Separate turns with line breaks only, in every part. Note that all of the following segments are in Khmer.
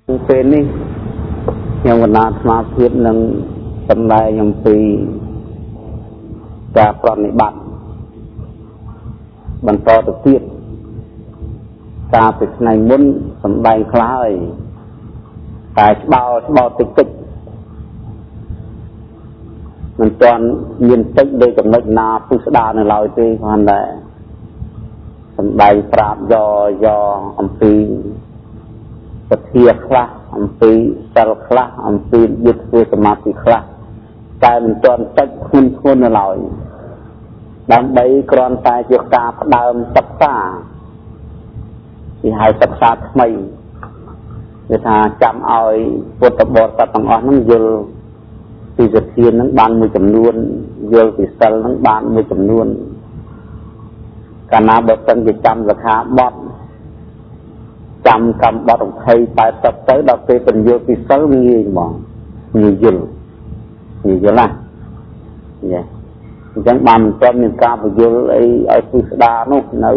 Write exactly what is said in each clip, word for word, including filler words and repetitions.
Bên này yang benar semakin neng tembak yang pi kapron ibat bantau tertib tapi senai mun sembang kelaiแต่เบาเบาติดติดมันตอนยืนติดโดยกำหนดนาผู้สดาในเราที่พันได้สบายปราบยอยออัมพีปะเทียคละอัมพีเซลคละอัมพียึดคือสมาธิคละกลายเป็นตอนติดคุ้นคุ้นในเราดังใบกรอนตายเกี่ยวกับเดิมศึกษาที่ให้ศึกษาทำไมคือถ้าจำเอาพุทธบทตัดต่างๆนั้นยืลปีจะเทียนนั้นบานมือจำนวนยืลปีเซลนั้นบานมือจำนวนการนับเป็นจะจำราคาบอดจำคำบอดของใครไปสับเตยดอกเตยเป็นยืลปีเซลมีมองมียืลมียืลละเนี่ยจังบานจำมีการไปยืลไอ้ไอ้ปีศาจนู่นใน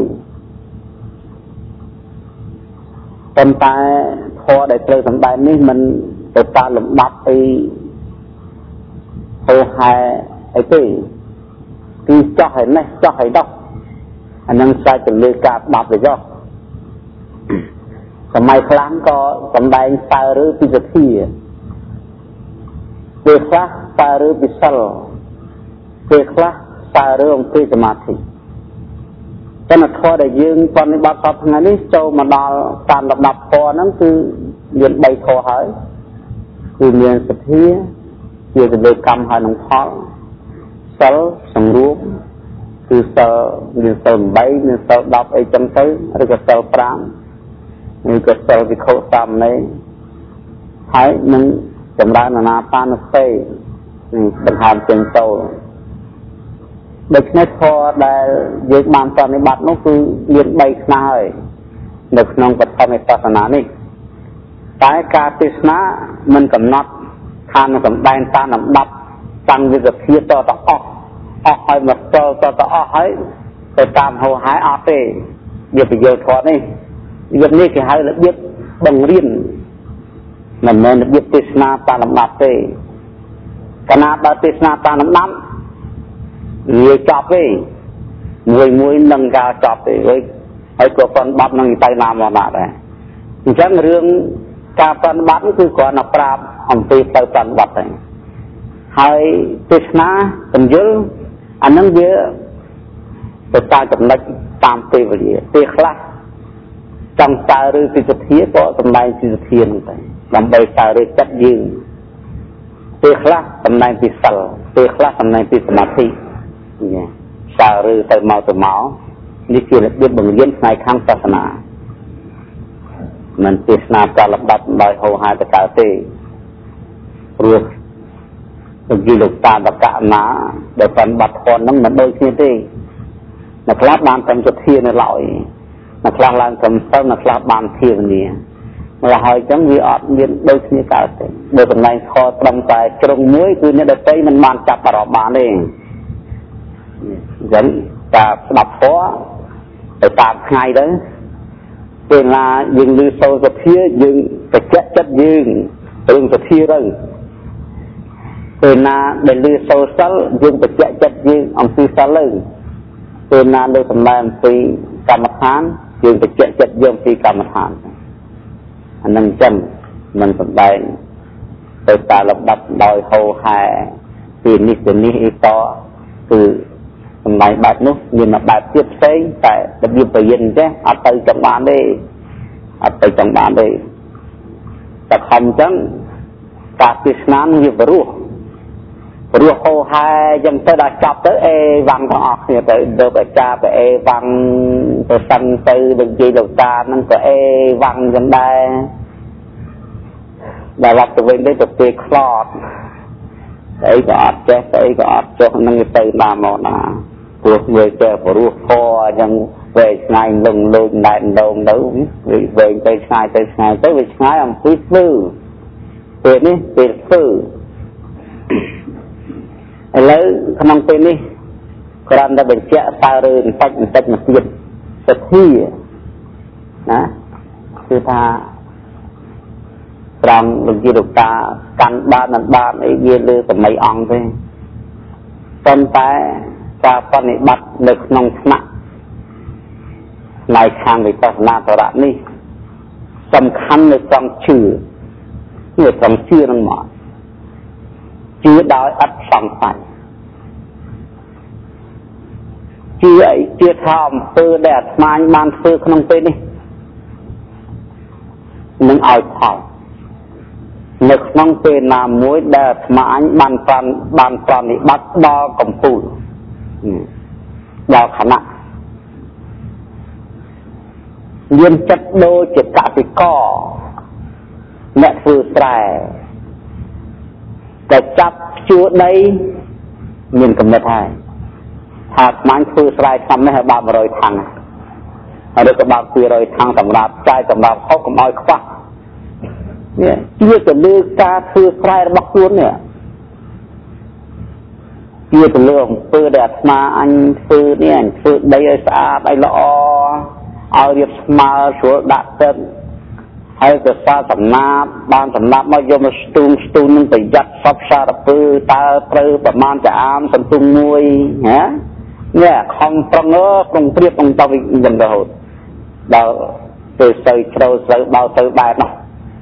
ตอนตายพอได้เจอสำได้นี่มันแต่ตาหลงดับไอ้โหหายไอ้ที่ที่จ่อให้ไหมจ่อให้ดอกอันนั้นใส่จนเลยกาบดับเลยจ่อสมัยครั้งก็สำได้ตายหรือพิจารณาเด็กละตายหรือพิจารณาเด็กละตายหรือองค์ที่สมาธิแต่นักข้อได้ยืนตอนนี้บัดกับงานนี้โจมาดาการระดับพอนั้นคือเรียนใบคอหายคือเรียนสติเกี่ยวกับเรื่องกรรมหายหนองท้องเซลสังรูปคือเซลเรียนเซลใบเรียนเซลดับไอจังเตยหรือกับเซลปรางหรือกับเซลวิเคราะห์ตามในหายนั้นจำได้นานาปานเซ่นี่ปัญหาเชิงโตเด็กในพอได้ยืนบานตอนในบัดนั่นคือเรียนใบขนาดเด็กน้องปัจจัยในศาสนานี่แต่การติสนะมันกำนัดทานกับแดนตาหนำดับตั้งวิจารณ์เทียต่อต่อออกออกให้มาต่อต่อต่อออกให้ไปตามหัวหายอาเต้เดี๋ยวไปเยอะทอนี่เรื่องนี้คือให้ระเบียบบังเรียนนั่นแหละระเบียบติสนะตาหนำดับเต้ขณะเราติสนะตาหนำดับเรียจับไปมวยมวยนั่งกาจับไปไว้ให้ตัวคนบัดนั่งไตนามมาได้ฉะนั้นเรื่องการปฏิบัติคือก่อนนับปราบอันเป็นการปฏิบัติให้ติสนาเป็นเยอะอันนั้นเยอะแต่ตาจำนักตามเตวเรียเตะคลาจำตาหรือสิทธิก็ตำนานสิทธินั่นไปลำใบตาหรือจัดยืนเตะคลาตำนานปิสัลเตะคลาตำนานปิสมาธิเนี่ยตาหรือเตะเมาเตะเมานี่คือเรื่องบังเรียนในข้างศาสนามันติสนาการระดับโดยโหหายตะการเตรู้ตะกี้ลูกตาตะกะนาโดยการบัดทอนนั้นมันโดยที่ที่นักลาบบานทำจุดเทียนในเหล่านักลาบลานทำเต้านักลาบบานเทียนนี่เมื่อหายจังวิอดเรียนโดยที่การเตโดยเป็นในคอตรงใจตรงมุ้ยคือเนี่ยโดยที่มันมันจับตลอดบานเองยันจากดับฟ้าไปตามไงเด้อเป็นลายิงลือโซสะเทียยิงไปแจ๊จัดยิงตึงสะเทียเลยเป็นลาได้ลือโซซัลยิงไปแจ๊จัดยิงอังซีซัลเลยเป็นลาเลยทำลายอังซีกรรมฐานยิงไปแจ๊จัดยิงอังซีกรรมฐานอันนั้นจำมันสบายไปตาลำดับโดยโฮหายปีนี้เป็นนี้อีกต่อคือทำไมแบบนู้นมีมาแบบเทียบเส้นแต่จะยืมไปยินใช่อัดไปจังบ้านได้อัดไปจังบ้านได้แต่คำจังการติสนานยืมรู้รู้โหหายยังจะได้จับtớiเอวังก็ออกเนี่ยไปเดินไปจ่าไปเอวังไปสันไปดึงจีดอกตานั่นก็เอวังยังได้ได้รับตัวเองได้ตัวเตะคลอดไอ้ก็อัดแจ๊ไอ้ก็อัดจนนั่งไปนามอนาปวดเวทแก่ปวดคอยังเวทไงลงลงได้โดนเด้อเวทไปไงไปไงไปเวทไงอันฟื้นฟื้นเป็นนี่เป็นฟื้นแล้วขนมเป็นนี่กรานได้เป็นเจ้าตาเรินตัดตัดมาเสียบสักที่นะคือพา trong lực gì được ta căn ba lần ba ấy ghi lư của mấy ông thế tên ta ta phân này bắt được nông nặng này khang về ta na tọa đạn đi tầm khăn được trong chữ người trong chưa năng mỏi chưa đói ắt xong phải chưa ấy chưa thòm tư đẹp mà anh ban tư không tên đi nâng ỏi thòm lực nông tên là mối đẹp mà anh ban toàn ban toàn thì bắt đo cầm phụ đo khả năng nhiên chất đô chỉ cả thì có mẹ vừa xài cái chấp chúa đây nhìn cầm mệt hai hạt mang vừa xài xăm này ba rồi thằng ở đây có ba vừa rồi thằng tầm đạp trai tầm đạp khóc cầm oi khoác chưa từ lư ca vừa xài bắt xuống nè chưa từ lư vừa đẹp mà anh vừa nè anh vừa đây ở xã đây lo ao điệp mà số đạt tên hay từ xa tầm na ban tầm na mà vô mà stung stung nên phải dắt sắp xa đập bư ta bư và man trả am tầm tung nuôi hả nghe không trong nó không biết không tao bị dần rồi đâu từ sợi trâu sợi bao sợi bài nào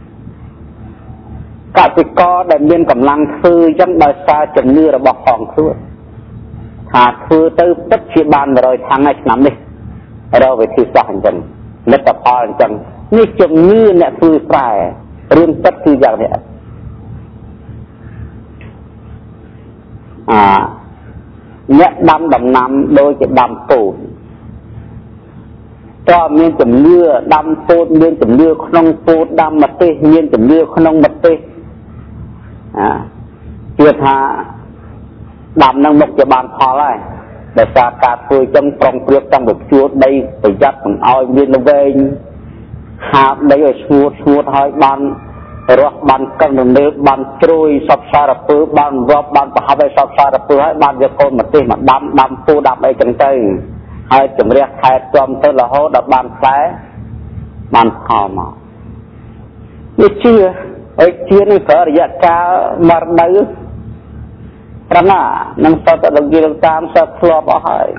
cả cái co để biên cầm lăng thư dân bài xa chừng như là bọc phòng thư hạt thư tới tất chi ban rồi tháng này nắm điเราไปที่สานจังเล็กพอจังนี่จงมือเนี่ยคือปลายเรื่องตัดคืออย่างเนี้ยอ่าเนี่ยดำดำน้ำโดยจะดำปูนก็มีจำเลือดำปูนมีจำเลือขนมปูนดำมัดเตมีจำเลือขนมมัดเตอ่าเกี่ยวกับดำนั่งนกจะบานพอไรแต่สาการคุยจังตรงเปรียบจังแบบชัวร์ได้ไปยัดมันเอาเวียนเวงหาได้ชัวร์ชัวร์ให้บันรถบันกันหนึ่งเดือนบันตรุยสับสารปื้บันรถบันประหับไปสับสารปื้ให้บันจะโคนมาตีมาดำดำปูดำไปจังใจให้จำเรียกใครจอมเตละโหดับบันแผลบันพอมานี่เชื่อไอ้เชื่อนี่เกิดระยะกามาได้เพราะน่ะนั่งสอบตะกี้ตามสอบสอบเอาให้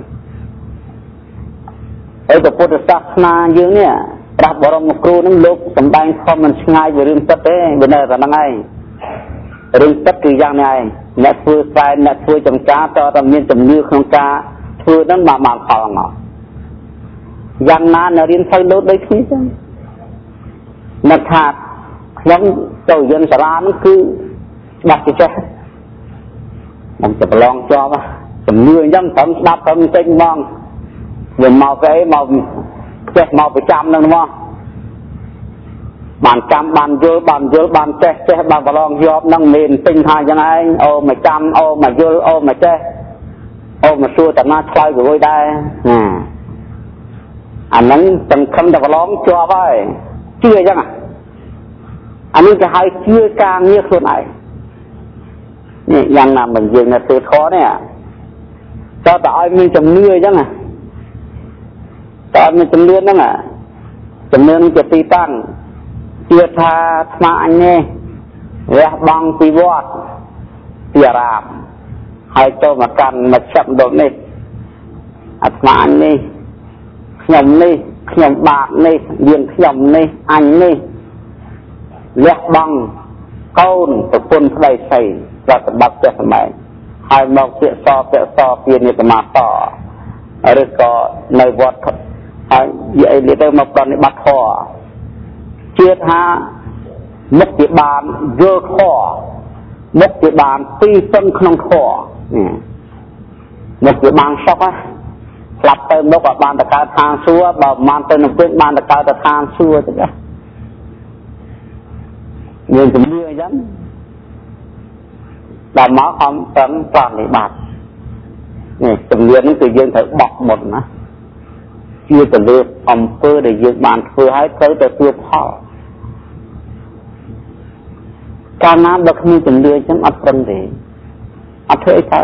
ไอ้ตัวพุทธศาสนาเยอะเนี่ยพระบรมครูนั่งลุกสำแดงความมันง่ายอยู่เรื่องตัดเองเป็นอะไรนั่งไงเรื่องตัดคืออย่างไรนักฟื้นใจนักฟื้นจำจ้าต่อตำเนียนจำเนื้อของจ้าฟื้นนั้นมาบางครั้งอ่ะอย่างนั้นเรียนไฟลดได้ที่จังนักขาดยังเจ้าเย็นสารนั่นคือบัตรเจ้ามันจะลองจอบอ่ะจำเนื้อยังทำดับทำเต็งมองอย่าเมาไปเมาเจ๊เมาไปจำนั่นมั้งบานจำบานเยอะบานเยอะบานเจ๊เจ๊บานลองยอบนั่งเมนติงหายยังไงโอ้มาจำโอ้มาเยอะโอ้มาเจ๊โอ้มาสู้แต่หน้าคลายอยู่ได้อ่าอันนั้นจังคำจะลองจอบไปเชื่อยังอ่ะอันนี้จะให้เชื่อกลางเนี่ยส่วนไหนนี่ยังนำมันยืนในตัวท้อเนี่ยก็แต่อ้อยมีจำเนื้อจังอ่ะแต่อ้อยมีจำเนื้อนั่งอ่ะจำเนื้อมันจะตีตั้งเชื่อทาทมาอันนี้เรียบังปีวอดเสียรามให้โตมากันมาชับโดนนี่อัตมาอันนี้ขยมนี่ขยมบาทนี่เรียนขยมนี่อันนี้เรียบังก้นตะปุ่นใส่ใส่เราจะบับจะสมัยให้มองเสียซอเสียซอเปลี่ยนเนี่ยมาต่อหรือก็ในวัดไอ้ยัยเรียกมาตอนนี้บัดคอเชื่อท่ามุกติบานเยอะคอมุกติบานตีต้นขนมคอเนี่ยมุกติบานชอบอ่ะหลับเติมมุกบานตะการทางซัวแบบมันเติมน้ำเกลือบานตะการตะทางซัวจ้ะเงินจะเมื่อยังแต่หมอคำสันตอนนี้บาทนี่จำเรียนนี่คือยืนถือบอกหมดนะchưa từ lượt ông cơ để dựng bàn phơi hái tới từ tiêu họ ca ná bậc như từng đưa chẳng ấp tân để ấp thế sao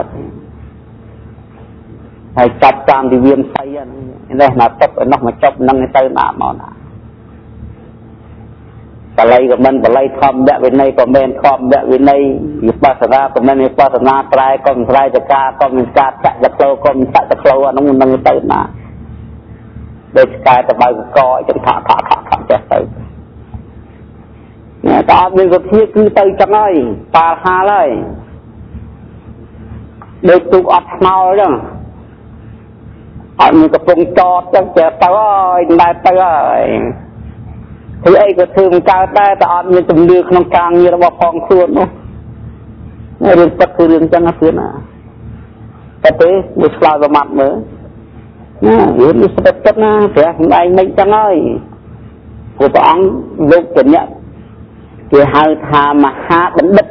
hay chặt tam thì viêm say đây là chấp ở nóc mà chấp nâng cái tay nạ màu nạ บาลีก็มันบาลีธรรมแบบวินัยก็มันธรรมแบบวินัยวิปัสสนาก็มันวิปัสสนาตรายก็มันตรายจะกาก็มันกาจะจะโคลก็มันจะจะโคลอันนั้นมันเติมมาโดยกายแต่ใบก็จนขาขาขาขาจะเติมเนี่ยตอนนี้ก็เที่ยคือเติมจังเลยปาหาเลยโดยตุกอัดเมาจังอันนี้ก็ปรุงจอดจังจะเติมได้เติมคือไอ้ก็ถือมันกาได้แต่อันนี้จะเลือกน้องกลางนี่เราบอกฟองส่วนเนาะเรื่องตักคือเรื่องจังนะเพื่อนนะแต่เต้บุษลาประมาทเหมือนนะอยู่ในสเต็ปนะเสียของไอ้ไม่จังเลยผู้ปองลูกเป็นเนี่ยคือหาทามาหาบัณฑิต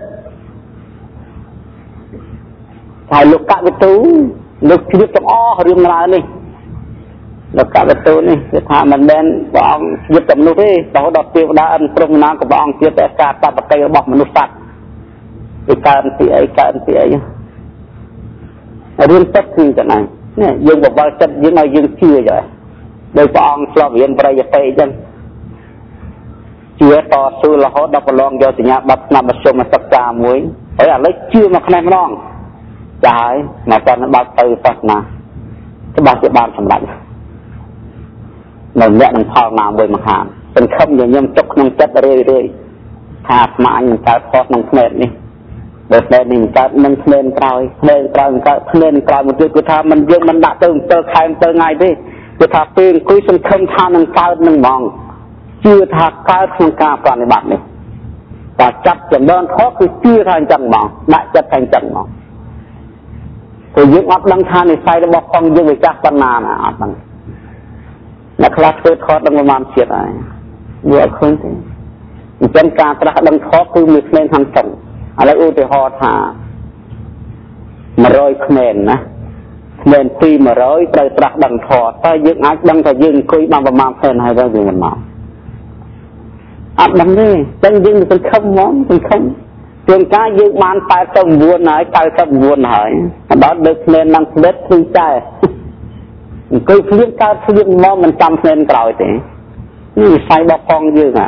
ถ่ายลูกกะไปตู้ลูกชีวิตต้องอ้อเรื่องอะไรนี่ลูกกะไปตู้นี่คือทามันเด่นปองยึดกับมนุษย์ที่เราดอกเตียวดาอันตรงน้ำกับปองเสียแต่การตัดไปบอกมนุษย์สัตว์ไอ้การเสียไอ้การเสียเรื่องตัดคือกันไหนเนี่ยยังบอกว่าจัดยังไงยังเชื่ออยู่โดยปองสอบเรียนประยัดไปจังเชื่อต่อสู้เราเขาดับลองยอสัญญาบัตรนำมาชมมาสักจามวยไอ้อะไรเชื่อมาขนาดน้องจะหายมาตอนนั้นบัตรตื่นตัดมาจะบัตรจะบานสำหรับหนึ่งเนี่ยมันพอมาบนมหาเป็นคำอย่างยิ่งจกน้องจัดเรื่อยๆหากมาอย่างการพอน้องเมตนี่เด็กเด็กนี่การมันเพลินกลายเพลินกลายมันก็เพลินกลายมันคือกูทำมันยังมันด่าเติมเติมใครเติมไงดิกูทำเป็นคุยสมคำทานังกายนังมองเชื่อทางกายทางการปฏิบัตินี่แต่จับจังเดินท้อคือเชื่อทางจังมองด่าจับทางจังมองกูยึดอัดดังทานในไฟแล้วบอกฟังยึดไปจากปัญญาน่ะอัดดังนักคลาสเกิดทอดดังประมาณเสียดายเยอะขึ้นที่เป็นการตระดังท้อคือมีเพลงทางจังอะไรอุติหอธามาร้อยเขมรนะเขมรปีมาร้อยไตรตรักดังทอดถ้ายึงอัดดังถ้ายึงคุยบางประมาณเพลงให้ได้ยินมันมาอัดดังนี่ดังยึงเป็นคำมองเป็นคำเพียงการยึงมันไปต้มวัวหน่อยไปต้มวัวหน่อยđó được nên năng biết thi traiคุยเรื่องการเรื่องมองมันจำเพลงกล่าวสินี่ใส่บอกฟองยึงอ่ะ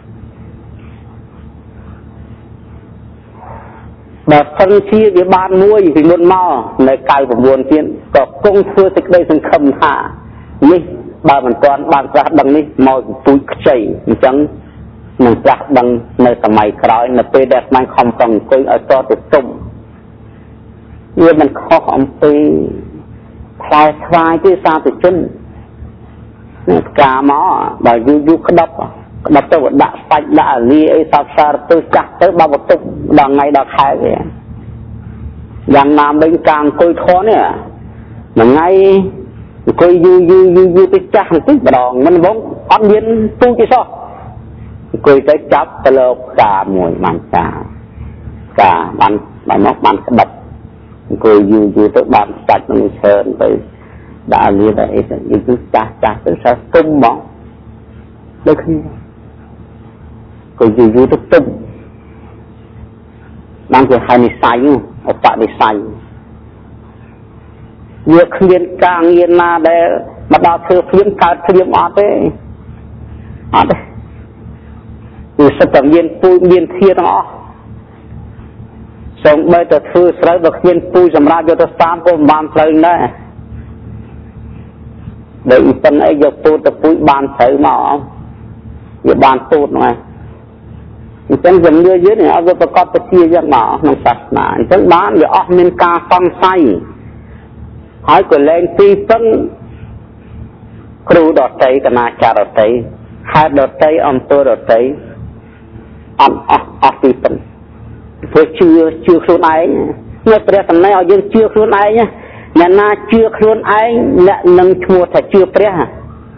แบบฟังชี้วิบานมวยที่ล้วนเมาในกายผมวนเพี้ยนก็กงเพื่อติดได้สังคมหานี่บางมันตอนบางจักดังนี้มอยปุยใจจังมันจักดังในสมัยกลายในปีแดดมันคำฟังคุยเอาตัวติดตุ่มเรื่องมันข้อของปีคลายคลายที่ซาติดจุนกาหมอแบบยุยุกระดับดับตัวดับไฟดับลีไอ้สาวสาวตัวจักตัวบาบตุกดังไงดังใครเลยอย่างน้ำเป็นกลางคุยท้อเนี่ยอย่างไงคุยยูยูยูยูไปจักติ๊กดองมันบ้องอันเย็นตู้ที่ซอกคุยไปจับตะโลกกาหมวยมันกากามันมันนกมันกระดับคุยยูยูตัวบานจัดมันเชิญไปด่าลีได้ไอ้สิ่งที่จักจักตัวซาตุ้มบ้องได้ขึ้นก็อยู่อยู่ทุกตึ้งนั่นคือให้นิสัยอุปนิสัยเยอะขึ้นกลางเย็นมาได้มาดาวเธอเพียงการเพียงอาเต้อาเต้อยู่สตังเย็นปุยเย็นเทียนอ๋อส่งไปแต่เธอใส่แบบเย็นปุยสำราญจะตามก็บานใส่ได้เดี๋ยวอีกคนไอ้ยกตัวแต่ปุยบานใส่มาอ๋ออย่าบานตูดหน่อยจังจำเรือเยอะเนี่ยเอาไปประกอบไปเที่ยวยังหมาในศาสนาจังบ้านอย่าออกมีการฟังไส้หายกว่าแรงตีต้นครูดอดใจกับนาจารดอดใจหายดอดใจอมตัวดอดใจอมออกออกตีต้นเพื่อเชื่อเชื่อครูนายเมื่อเปรียบสำนักเอายังเชื่อครูนายเนี่ยเนี่ยนาเชื่อครูนายและนั่งชัวแต่เชื่อเปรียบ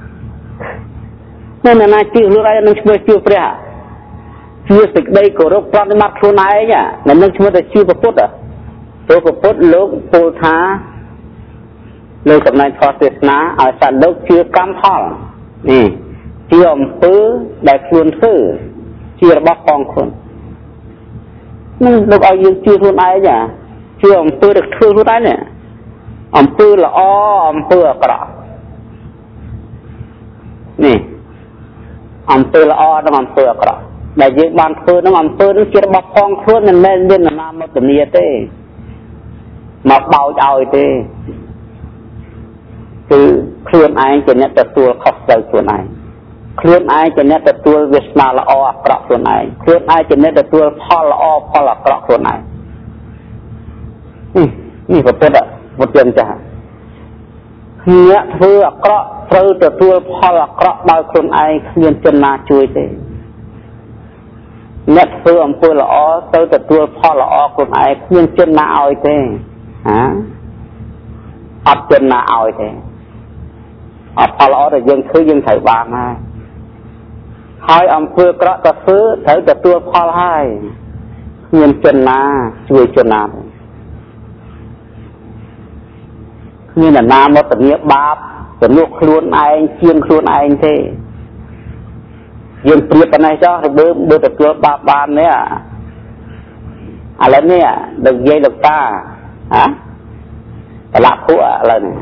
นั่นนาเชื่อครูนายนั่งชัวเชื่อเปรียบเชื่อสิ่งใดก็รบปรามมาครูนายเนี่ยนั่นนั่งชัวแต่เชื่อพระพุทธอ่ะตัวพระพุทธโลกโพธาโลกกับนายทอศาสนาอาศัยโลกเชื่อกรรมพ่อนี่เชื่อมปื้อได้ครูนซื่อเชื่อระบบกองคนนั่นโลกเอายืนเชื่อครูนายเนี่ยเชื่อมปื้อเด็กชื่อครูนายเนี่ยอมปื้อละอ้ออมปื้อกระนี่อมปื้อละอ้อต้องอมปื้อกระដែលយើងបានធ្វើនឹងអំពើនឹងជារបស់ផងខ្លួនមិនមែនមាននរណាមកធានាទេមកបោចឲ្យទេគឺខ្លួនឯងជាអ្នកទទួលខុសត្រូវខ្លួនឯងខ្លួនឯងជាអ្នកទទួលវាសនាល្អអាក្រក់ខ្លួនឯងខ្លួនឯងជាអ្នកទទួលផលល្អផលអាក្រក់ខ្លួនឯងនេះពុទ្ធពុទ្ធចាស់អ្នកធ្វើអាក្រក់ត្រូវទទួលផលអាក្រក់ដោយខ្លួនឯងគ្មានជនណាជួយទេអ្នកធ្វើអំពើល្អត្រូវទទួលផលល្អខ្លួនឯងគ្មានជនណាឲ្យទេហាអត់ជនណាឲ្យទេអត់ផលល្អដែលយើងធ្វើយើងត្រូវបានហើយហើយអំពើអាក្រក់ក៏ធ្វើត្រូវទទួលផលហើយគ្មានជនណាជួយជនណាទេគ្មានអ្នកណាមកធានាបាបទៅនោះខ្លួនឯងជាងខ្លួនឯងទេយើងព្រៀបប៉ុណ្ណេះចុះទៅបើទទួលបាបបាននេះឥឡូវនេះដល់និយាយលោកតាហ៎ប្រឡាក់ពួកឥឡូវនេះ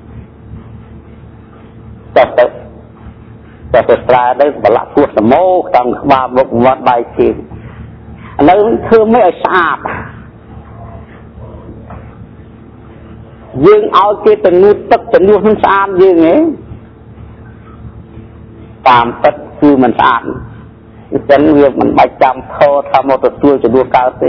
ទៅទៅទៅទៅស្រាទៅប្រឡាក់ពួកសមោតាំងក្បាលមុខមាត់ដៃជើងឥឡូវធ្វើមិនឲ្យស្អាតយើងឲ្យគេទៅងូតទឹកទៅនោះនឹងស្អាតយើងហ៎តាមពិតគឺមិនស្អាតអញ្ចឹងវាមិនបាច់ចាំខោថាមកទទួលជំនួសកើតទេ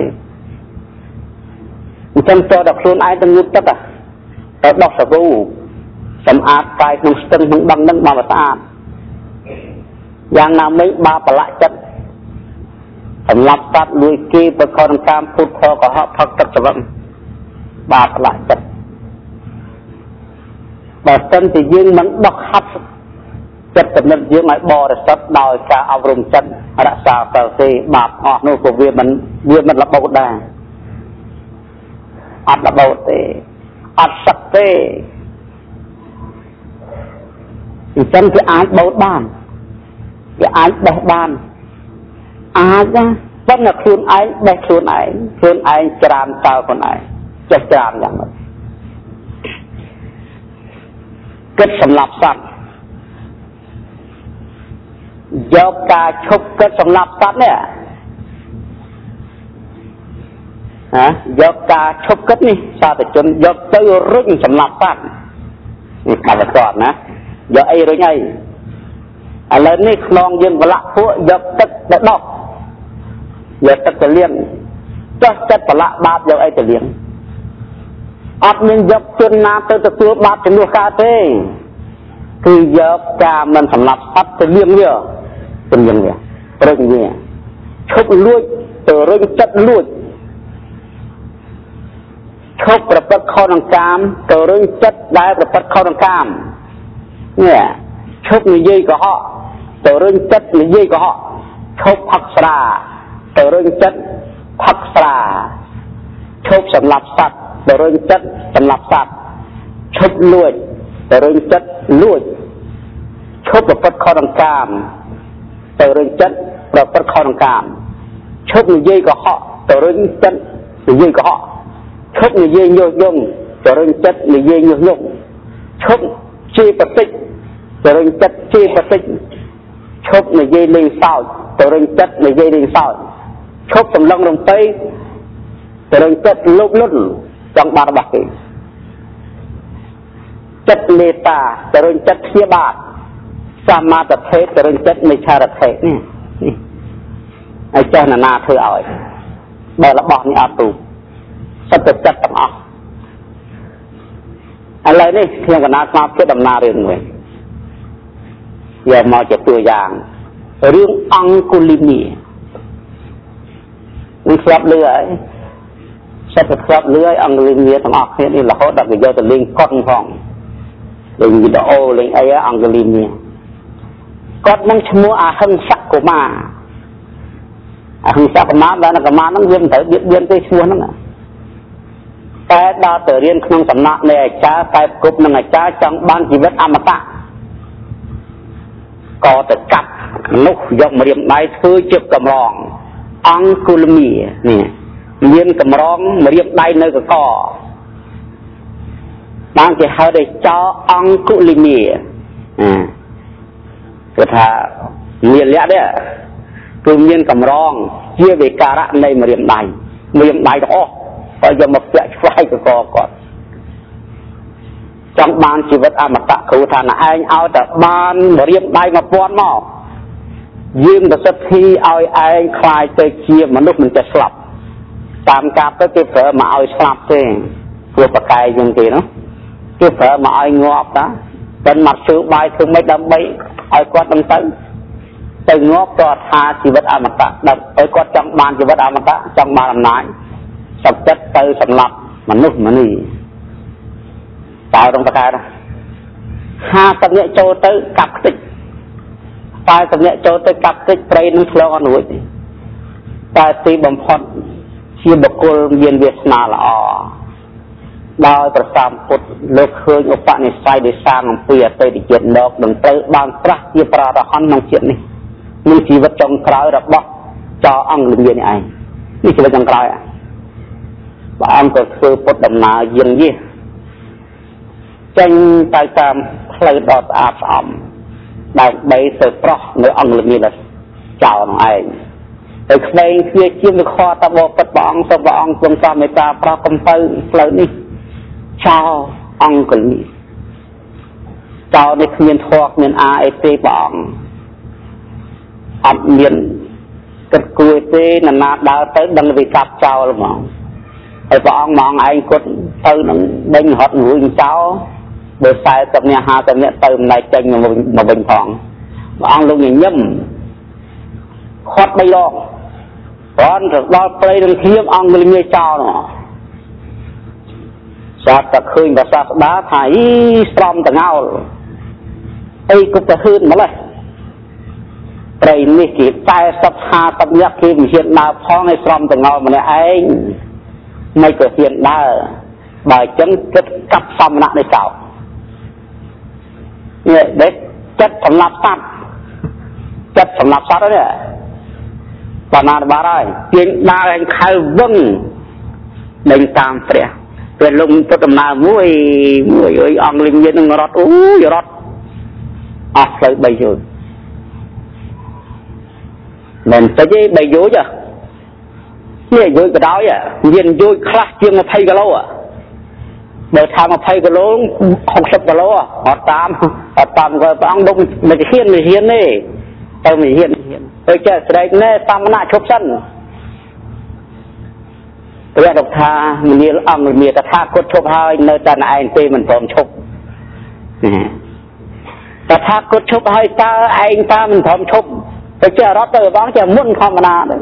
អញ្ចឹងចូលដល់ខ្លួនឯងទៅងូតទឹកទៅដោះសាប៊ូសម្អាតកាយក្នុងស្ទឹងក្នុងដងនឹងមកស្អាតយ៉ាងណាមិញបាបប្រឡាក់ចិត្តសម្រាប់សត្វលួយគេបើខនតាមពុទ្ធកុហកផឹកទឹកច្រឹងបាបប្រឡាក់ចិត្តបើសិនជាយើងមិនដកហាត់ចិត្តគំនិតយើងឲ្យបរិសុទ្ធដោយការអប់រំចិត្តរក្សាសិលទេបាបអស់នោះក៏វាមិនវាមិនរបូតដែរអត់របូតទេអត់សឹកទេអញ្ចឹងគេអាចបូតបានគេអាចបេះបានអាចណាប៉ុន្តែខ្លួនឯងបេះខ្លួនឯងខ្លួនឯងច្រានតើខ្លួនឯងចេះច្រានយ៉ាងម៉េចគិតសម្លាប់សត្វយកការឈប់គិតសម្លាប់សត្វនេះហ៎យកការឈប់គិតនេះសាធុជនយកទៅរុញសម្លាប់សត្វនេះកាត់គាត់ណាយកអីរុញអីឥឡូវនេះខ្នងយើងប្រឡាក់ពួកយកទឹកទៅដុសយកទឹកទៅលាងចុះចិត្តប្រឡាក់បាបយកអីទៅលាងអត់មានយកជនណាទៅទទួលបាបជំនួសកើតទេគឺយកការមិនសម្លាប់សត្វទៅលាងវាទៅលាងវាព្រឹងវាឈប់លួចទៅរុញចិត្តលួចឈប់ប្រព្រឹត្តខុសនឹងកាមទៅរុញចិត្តដែលប្រព្រឹត្តខុសនឹងកាមនេះឈប់និយាយកុហកទៅរុញចិត្តនិយាយកុហកឈប់ផឹកស្រាទៅរុញចិត្តផឹកស្រាឈប់សម្លាប់សត្វទៅរុញចិត្តសម្លាប់សត្វឈប់លួចទៅរុញចិត្តលួចឈប់ប្រព្រឹត្តខុសនឹងកាមទៅរុញចិត្តប្រព្រឹត្តខុសនឹងកាមឈប់និយាយកុហកទៅរុញចិត្តនិយាយកុហកឈប់និយាយញុះញង់ទៅរុញចិត្តនិយាយញុះញង់ឈប់ជាប្រតិចទៅរុញចិត្តជាប្រតិចឈប់និយាយលេងសើចទៅរុញចិត្តនិយាយលេងសើចឈប់សម្លឹងរំពេទៅរុញចិត្តលោភលន់ចង់បានរបស់គេចិត្តមេត្តាទៅរុញចិត្តព្យាបាទសមាទិដ្ឋិទៅរុញចិត្តមិច្ឆាទិដ្ឋិនេះហើយចេះណានាធ្វើឲ្យបើរបស់នេះអត់ទូសត្វចិត្តទាំងអស់ឥឡូវនេះខ្ញុំកណាស្មារតីដំណើររឿងមួយយកមកជាតួយ៉ាងរឿងអង្គុលីនីនឹងស្លាប់លឺហើយសិតតែស្លាប់លឺហើយអង្គុលីនីទាំងអស់គ្នានេះរហូតដល់គេយកទៅលេងកុនផងលេងវីដេអូលេងអីអង្គុលីនីគាត់នឹងឈ្មោះអហិង្សកុមារអហិង្សកុមារដែលកុមារហ្នឹងវាមិនត្រូវបៀតបៀនទេឈ្មោះហ្នឹងតែដល់ទៅរៀនក្នុងសំណាក់នៃអាចារ្យតែគប់នឹងអាចារ្យចង់បានជីវិតអមតៈក៏ទៅកាត់មនុស្សយកម្រាមដៃធ្វើជាកម្រងអង្គុលមីនេះមានកម្រងម្រាមដៃនៅកកបានគេហៅថាចោអង្គុលីមីគឺថាមានលក្ខទេគឺមានកម្រងជាវិការៈនៃម្រាមដៃម្រាមដៃទាំងអស់ហើយយកមកពាក់ឆ្វែកកកគាត់ចង់បានជីវិតអមតៈគ្រូថាណឯងឲ្យតែបានម្រាមដៃមកពាន់មកយើងប្រសិទ្ធិឲ្យឯងខ្លាយទៅជាមនុស្សមិនចេះស្លាប់តាមការទៅគេប្រើមកឲ្យស្លាប់ទេព្រោះប្រកែកយ៉ាងទេនោះគេប្រើមកឲ្យងាប់តាតែមកជឿបាយធ្វើម៉េចដើម្បីឲ្យគាត់នឹងទៅទៅងាប់ក៏ថាជីវិតអមតៈដើម្បីគាត់ចង់បានជីវិតអមតៈចង់បានអំណាចសុខចិត្តទៅសម្លាប់មនុស្សមនីតើក្នុងប្រកែកហាសិបនាក់ចូលទៅកាប់ខ្ទេចតែសម្នាក់ចូលទៅកាប់ខ្ទេចព្រៃនឹងឆ្លងអត់រួចទេតែទីបំផុតជាបុគ្គលមានវាសនាល្អដោយប្រសាមពុទ្ធលោកឃើញឧបនិស្ស័យដែលសាងអំពីអតីតជាតិលោកនឹងត្រូវបានត្រាស់ជាប្ររហន្តក្នុងជាតិនេះនឹងជីវិតចុងក្រោយរបស់ចោអង្គលំនេះឯងនេះជីវិតចុងក្រោយព្រះអង្គក៏ធ្វើពុទ្ធដំណើរយាងយះចេញទៅតាមផ្លូវដ៏ស្អាតស្អំដើម្បីទៅប្រោះនៅអង្គលំនេះចោនឹងឯងតែក្មេងគ្នាជាវិខតបបិទ្ធព្រះអង្គសូមព្រះអង្គទ្រង់មេត្តាប្រោះកំពៅផ្លូវនេះចោអង្គលនេះចោនេះគ្មានធម៌គ្មានអាអីទេព្រះអង្គអត់មានគិតគួរទេណានាដើរទៅដឹងវិកាប់ចោលហ្មងហើយព្រះអង្គមកឯងគាត់ទៅនឹងដេញរត់រួយចោលបើខ្សែទឹកនេះហាទឹកនេះទៅម្លែកចេញមកវិញផងព្រះអង្គលោកញញឹមខាត់បីដងព្រមទៅដល់ព្រៃនឹងធៀបអង្គលងាយចោលនោះស្រាប់តែឃើញប្រសាស្ដាថាអីស្រំតងោលអីក៏ទៅហ៊ឺនម្លេះព្រៃនេះគេតែសពហាទឹកនេះគេមិនហ៊ានដើរផងឲ្យស្រំតងោលម្នាក់ឯងមិនក៏ហ៊ានដើរបើចឹងគិតកាប់សមណៈនៃចោលនេះដេកចិត្តសម្លាប់សត្វចិត្តសម្លាប់សត្វនេះបាណាបារហើយជាងដើរឯងខៅវឹងដេញតាមព្រះពេលលំពុទ្ធដំណើរមួយមួយអើយអង្គលិញយើងនឹងរត់អូយរត់អស់ផ្លូវបីយោជមិនតិចទេបីយោជនេះយោជក៏ដោយមានយោជខ្លះជាងยี่สิบគីឡូបើថាยี่สิบគីឡូหกสิบគីឡូអត់តាមអត់តាមក៏ព្រះអង្គដុំមិនហ៊ានមិនហ៊ានទេទៅមិនហ៊ានទៅចេះស្រែកណែតាមណៈឈប់សិនព្រះដកថាមនាលអង្គមានតថាគតឈប់ហើយនៅតែឯងទេមិនព្រមឈប់តថាគតឈប់ហើយតើឯងតាមិនព្រមឈប់ទៅចេះរត់ទៅបងចេះមុនធម្មតាទៅ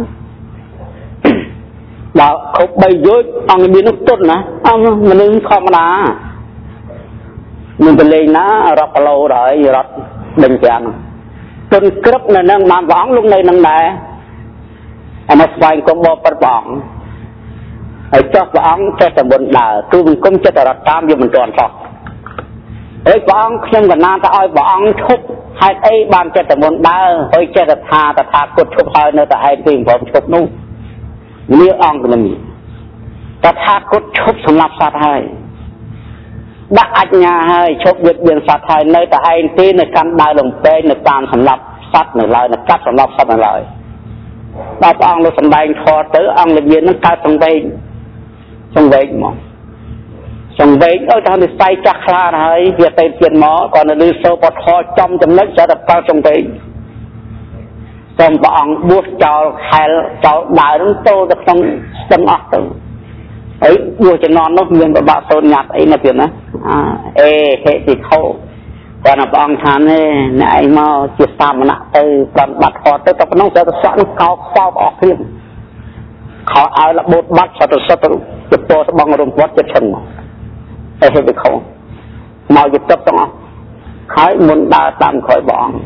ដល់គ្រប់បីយោជអង្គមាននោះទុនណាអង្គមនុស្សធម្មតាមិនទៅលេងណារត់គីឡូដល់រត់ដេញប្រាំងទុនក្រឹបនៅនឹងបានព្រះអង្គលោកនៅនឹងដែរអានេះស្វែងគុំបបិទ្ធព្រះអង្គហើយចុះព្រះអង្គចេះតែបុណ្យដើរគឺមិនគុំចិត្តរត់តាមវាមិនទាន់ចោះហើយព្រះអង្គខ្ញុំកណាទៅឲ្យព្រះអង្គឈប់ហេតុអីបានចេះតែបុណ្យដើរហើយចេះតែថាតថាគតឈប់ហើយនៅតែឯងពីមិនព្រមឈប់នោះនេះអង្គទៅនេះតថាគតឈប់សម្រាប់សត្វហើយដាក់អញ្ញាហើយឈប់វិទ្យាសត្វហើយនៅតែឯងទេនៅកាន់ដើរលំពេងនៅតាមសម្រាប់សត្វនៅឡើយនៅកាត់សម្រាប់សត្វនៅឡើយដល់ព្រះអង្គលោកសម្ដែងធម៌ទៅអង្គនិយាយនឹងកើតសង្វេគសង្វេគមកសង្វេគអើថានិស័យចាស់ខ្លាហើយវាទៅទៀតមកគាត់នៅលើសូបធរចំចំណុចស្រាប់តែកើតសង្វេគសូមព្រះអង្គបួសចោលខែលចោលដើរនឹងចូលទៅក្នុងស្ទឹងអស់ទៅហើយបួសចំណន់នោះមានប្របាក់សូនញ៉ាត់អីណាទៀតណាអេហេតិខោគាត់ណាព្រះអង្គថានេះអ្នកឯងមកជាសាមណៈទៅប្រំបាត់ហត់ទៅតែប៉ុណ្ណឹងស្រាប់តែសក់នឹងកោកខ្វោកអស់គ្នាខោឲ្យលបូតបាត់សត្វសត្វទៅពោស្បងរំពាត់ចិត្តឈឹងមកអេហេតិខោមកយទឹកទាំងអស់ហើយមុនដើរតាមក្រោយព្រះអង្គ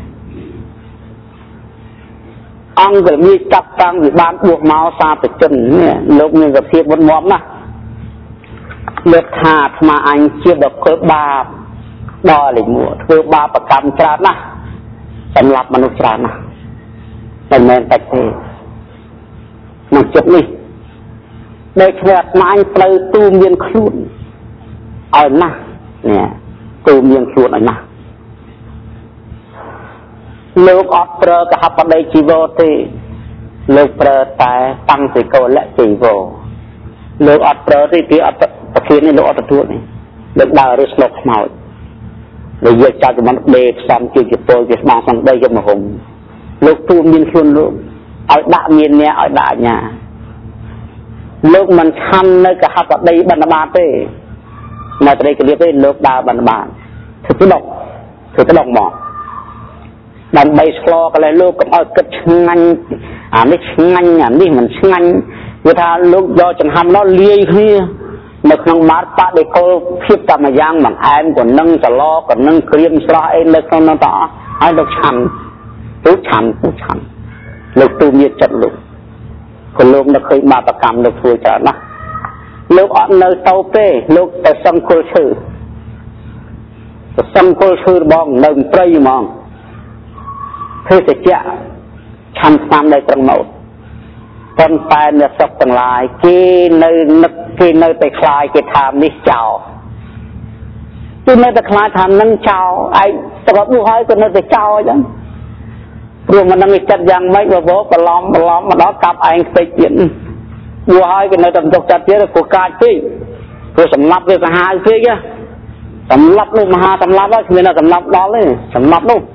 អង្គក៏មានចាប់តាំងវិបានបួសមកសាបជននេះលោកមានសភាពមុនមមណាលោកថាអាត្មាអញជាបុគ្គលបាបដល់លេខមួយធ្វើបាបកម្មច្រើនណាស់សម្រាប់មនុស្សច្រើនណាស់មិនមែនតែទេក្នុងចិត្តនេះដោយធ្វើអាត្មាអញផ្លូវទូមានខ្លួនឲ្យណាស់នេះទូមានខ្លួនឲ្យណាស់លោកអត់ប្រើកហបដីជីវរទេលោកប្រើតែតាំងពីកោលៈជីវោលោកអត់ប្រើទេពីអត់ប្រធាននេះលោកអត់ទទួលនេះលោកដើររើស្លុកខ្មោចលោកយកចៅជំនន់ដេផ្សំជាជាពលជាស្មងសំដីយកមកហុំលោកទូមានខ្លួនលោកឲ្យដាក់មានអ្នកឲ្យដាក់អញ្ញាលោកមិនខំនៅកហបដីបណ្ឌបាតទេនៅត្រីកលៀបទេលោកដើរបណ្ឌបាតធ្វើទៅដកធ្វើទៅដកមកដើម្បីឆ្លកន្លែងលោកកុំឲ្យគិតឆ្ងាញ់អានេះឆ្ងាញ់អានេះមិនឆ្ងាញ់គឺថាលោកយកចង្ហាន់នោះលាយគ្នានៅក្នុងបាតបដិកលភាពតាមយ៉ាងបង្អែមក៏នឹងសឡក៏នឹងក្រៀមស្រស់អីនៅក្នុងនោះតអស់ហើយលោកឆាន់ទូឆាន់ទូឆាន់លោកទូមានចិត្តលោកក៏លោកនឹកឃើញបាបកម្មលោកធ្វើច្រើនណាស់លោកអត់នៅទៅទេលោកទៅសង្កលឈើទៅសង្កលឈើបងនៅព្រៃហ្មងធ្វើសេចក្ដីឆាន់ស្នាមនៅត្រង់នោះប៉ុន្តែអ្នកសពទាំងឡាយគេនៅនឹកគេនៅតែខ្លាចគេថានេះចោលគេនៅតែខ្លាចថានឹងចោលឯងស្រាប់នោះហើយក៏នៅតែចោលអញ្ចឹងព្រោះមិនដឹងចិត្តយ៉ាងម៉េចបបបឡំបឡំមកដល់កាប់ឯងខ្ទេចទៀតយូរហើយក៏នៅតែទុកចិត្តទៀតព្រោះកាចពេកព្រោះសម្លាប់វាសាហាវពេកសម្លាប់នោះមហាសម្លាប់ហើយគ្មានតែសម្លាប់ដល់ទេសម្លាប់នោះ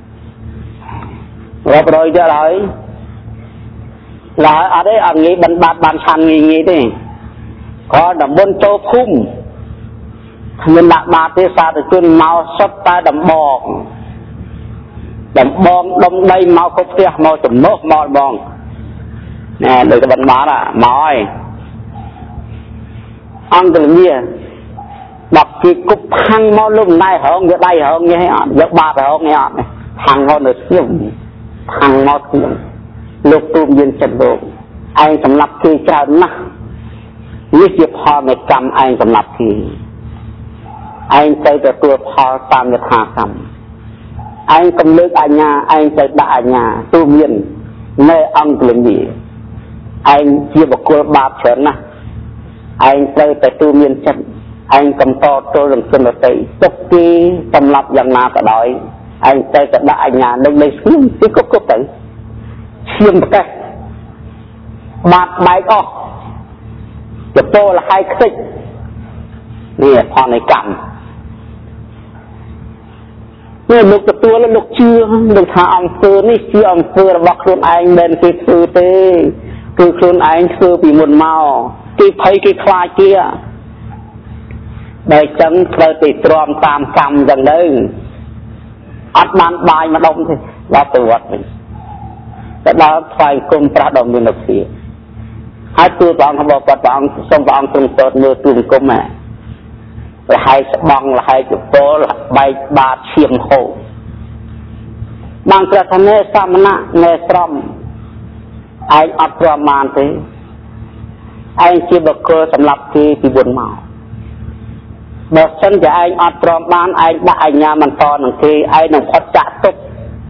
រាប់រយទៀតហើយឡើយអត់ទេអត់ងាយបិណ្ឌបាតបានឆាន់ងាយងាយទេក៏តំបន់ចូលភូមិគ្មានដាក់បាតទេសាធុជនមកសុទ្ធតែដំបងដំបងដុំដីមកគ្រប់ផ្ទះមកចំណុះមកបងណែដូចបិណ្ឌបាតមកហើយអង្គលមាបាក់គេគប់ផាំងមកលំណៃរងយកដៃរងនេះអត់យកបាតរងនេះអត់ផាំងមកនៅស្ងៀមផាំងមកស្ងៀមលោកទូមានចិត្តលោកឯងសម្លាប់គេច្រើនណាស់នេះជាផលនៃកម្មឯងសម្លាប់គេឯងទៅទទួលផលតាមយថាកម្មឯងកំលើកអញ្ញាឯងទៅដាក់អញ្ញាទូមាននៅអង្គលនីឯងជាបុគ្គលបាបច្រើនណាស់ឯងត្រូវតែទូមានចិត្តឯងកំតទល់នឹងជនដទៃទុកគេសម្លាប់យ៉ាងណាក៏ដោយឯងទៅតែដាក់អញ្ញានឹងនៃស្ងៀមទីគប់គប់ទៅឈាមប្រកាសបាត់បែកអស់ចពោលហើយខ្ទេចនេះផលនៃកម្មនេះលោកទទួលលោកជឿលោកថាអង្គធ្វើនេះជាអង្គធ្វើរបស់ខ្លួនឯងមិនគេធ្វើទេគឺខ្លួនឯងធ្វើពីមុនមកគេភ័យគេខ្លាចគេដែលចឹងត្រូវទៅទ្រាំតាមកម្មចឹងទៅអត់បានបាយម្ដុំទេដល់ទៅវត្តវិញតែដល់ថ្វាយគុំប្រាស់ដល់មានលទ្ធិហើយទូព្រះអង្គរបស់គាត់ព្រះអង្គសូមព្រះអង្គទ្រង់ទតមើលទូគុំណាលហើយស្បង់លហើយចពោលបែកបាតឈាមហូរបានព្រះធនេសមណៈនេស្រមឯងអត់ព្រមបានទេឯងជាបុគ្គលសម្រាប់គេពីមុនមកបើសិនជាឯងអត់ព្រមបានឯងដាក់អញ្ញាបន្តនឹងគេឯងនឹងផុតចាក់ទុក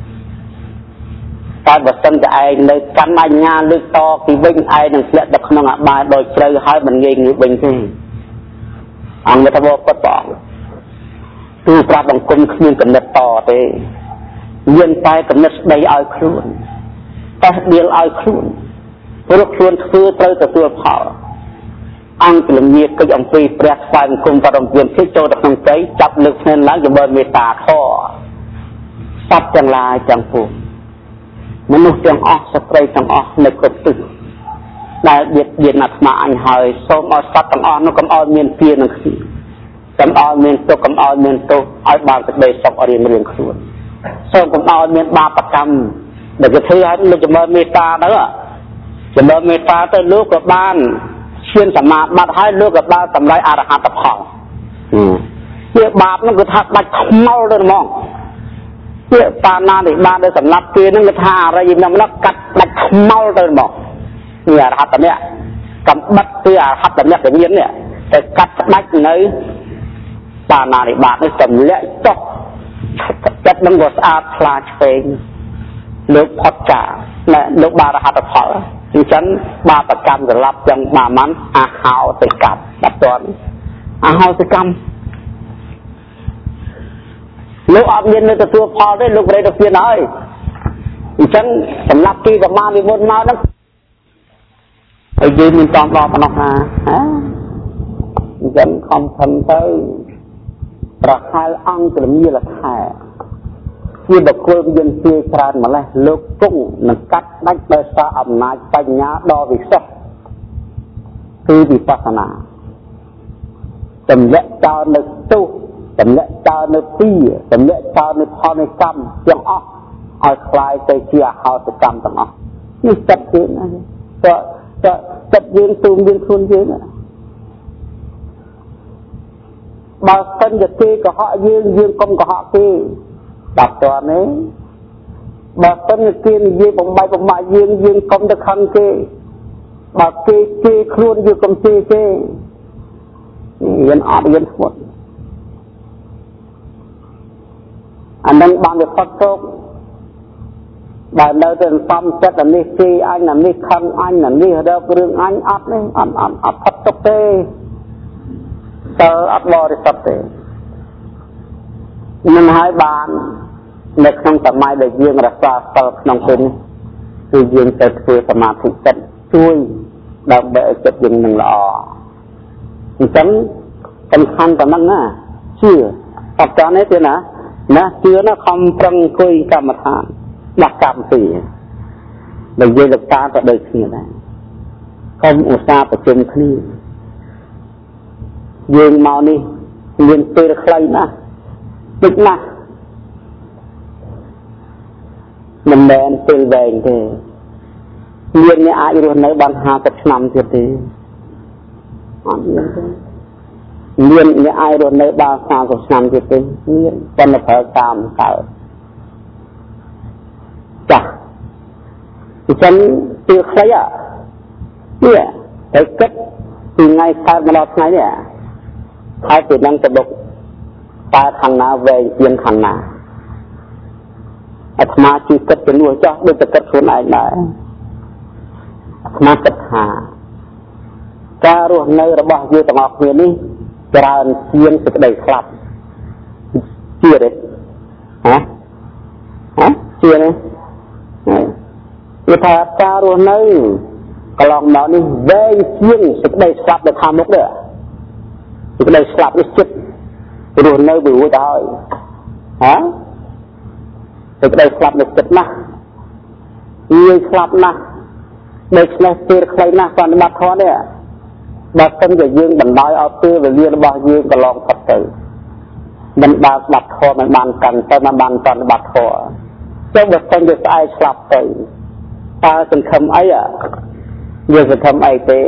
តែបើសិនជាឯងនៅកាន់អញ្ញាលើកតពីវិញឯងនឹងធ្លាក់ទៅក្នុងអបាយដោយជ្រៅហើយមិនងាយងាយវិញទេអង្គទៅបបពុតបងទូប្រាប់បង្គំគ្មានកំណត់តទេមានតែកំណត់ស្ដីឲ្យខ្លួនតែដៀលឲ្យខ្លួនព្រោះខ្លួនធ្វើត្រូវទទួលផលអង្គលមាកិច្ចអំពីព្រះស្វែងគុំបរមវិញ្ញាណចូលទៅក្នុងใจចាប់លើកភ្នែនឡើងចម្រើនមេត្តាខសត្វទាំងឡាយទាំងពួងមនុស្សទាំងអស់ស្ត្រីទាំងអស់នៅគ្រប់ទិសដែលបៀតបៀនអាត្មាអញហើយសូមឲ្យសត្វទាំងអស់នោះកុំឲ្យមានពៀនឹងគ្នាកុំឲ្យមានទុក្ខកុំឲ្យមានទោសឲ្យបានសេចក្តីសុខរៀងរៀងខ្លួនសូមកុំឲ្យមានបាបកម្មដែលគេធ្វើឲ្យលោកចម្រើនមេត្តាទៅចម្រើនមេត្តាទៅលោកក៏បានឈានសមាបត្តិហើយលោកក៏បានសម្រេចអរហត្តផលជាបាបនោះគឺថាដាច់ខ្មោលទៅហ្មងជាបាណានេះបានទៅសម្លាប់គេនឹងគឺថាអរិយនឹងនោះកាត់ដាច់ខ្មោលទៅហ្មងនេះអរហត្តនេះកំបិតគឺអរហត្តនេះវិញ្ញាណនេះទៅកាត់ដាច់នៅបាណានេះបាទនេះទម្លាក់ចុះចិត្តនឹងក៏ស្អាតខ្លាឆ្វេងលោកផុតចាលោកបានអរហត្តផលអញ្ចឹងបាបកម្មសម្រាប់ចឹងបាមានអហោសិកម្មដល់តនអហោសិកម្មលោកអត់មាននៅទទួលផលទេលោកប្រេតពៀនហើយចឹងសម្រាប់ទីកម្មាវិមុនមកហ្នឹងហើយយើងមានចំដល់ប៉ុណ្ណោះណាហ៎អញ្ចឹងខំខំទៅប្រខែលអង្គលមាលខែជាបុគ្គលមានជាច្រើនម្លេះលោកគង់នឹងកាត់ដាច់ដោយសារអំណាចបញ្ញាដ៏វិសេសគឺវិបស្សនាតម្លាក់ចោលនៅទុះតម្លាក់ចោលនៅពីតម្លាក់ចោលនៅផលនៃកម្មទាំងអស់ឲ្យคล้ายទៅជាអហោសកម្មទាំងអស់នេះចិត្តយើងណាទៅទៅចិត្តយើងទូមយើងខ្លួនយើងបើសិនជាគេកុហកយើងយើងកុំកុហកគេដល់តើនេះបើសិនជាគេនិយាយបំបីបំបាក់យើងយើងកុំទៅខឹងគេបើគេគេខ្លួនយើងកុំជេរគេរៀនអត់រៀនស្វត់អានឹងបានវាផុតទុកបើនៅតែសំចិត្តអានេះគេអញអានេះខឹងអញអានេះរករឿងអញអត់នេះអត់អត់អត់ផុតទុកទេតើអត់បរិសុទ្ធទេនឹងហើយបាននៅក្នុងសម័យដែលយើងរក្សាសិលក្នុងពេលនេះគឺយើងទៅធ្វើសមាធិចិត្តជួយដើម្បីឲ្យចិត្តយើងនឹងល្អអញ្ចឹងសំខាន់ប៉ុណ្ណឹងណាជឿអត់ចានេះទេណាណាជឿណាខំប្រឹងអង្គុយកម្មដ្ឋានដាក់កម្មពីដែលយើងលោកតាក៏ដូចគ្នាដែរកុំឧស្សាហ៍ប្រជុំគ្នាយើងមកនេះមានពេលខ្លីណាស់តិចណាស់មិនមែនពេលវែងទេមានអ្នកអាចរស់នៅបានห้าสิบឆ្នាំទៀតទេអត់មានទេមានអ្នកអាចរស់នៅបានសាមសិបឆ្នាំទៀតទេមានប៉ុន្តែប្រើតាមកើតចាស់អញ្ចឹងពេលខ្លីអានេះតែគិតពីថ្ងៃកើតមកដល់ថ្ងៃនេះហើយពីនឹងទៅបុកតើខាងណាវែងជាងខាងណាអាត្មាជួយគិតទៅនោះចោះដូចតែគិតខ្លួនឯងដែរអាត្មាគិតថាការរស់នៅរបស់យើងទាំងអស់គ្នានេះច្រើនជាងសេចក្តីស្លាប់ជឿទេហ៎ហ៎ជឿទេគឺថាការរស់នៅកន្លងមកនេះវែងជាងសេចក្តីស្លាប់នៅខាងមុខទេសេចក្តីស្លាប់នេះចិត្តរស់នៅវារួចហើយហ៎សេចក្តីស្លាប់នៅចិត្តណាស់ងាយស្លាប់ណាស់ដូច្នេះពេលខ្លីណាស់សន្និបាតធម៌នេះបើសិនជាយើងបណ្ដោយឲ្យពេលវេលារបស់យើងកន្លងផុតទៅមិនបានស្ដាប់ធម៌មិនបានកាន់ទៅមិនបានសន្និបាតធម៌ចុះបើសិនជាស្អែកស្លាប់ទៅតើសង្ឃឹមអីយើងសង្ឃឹមអីទេ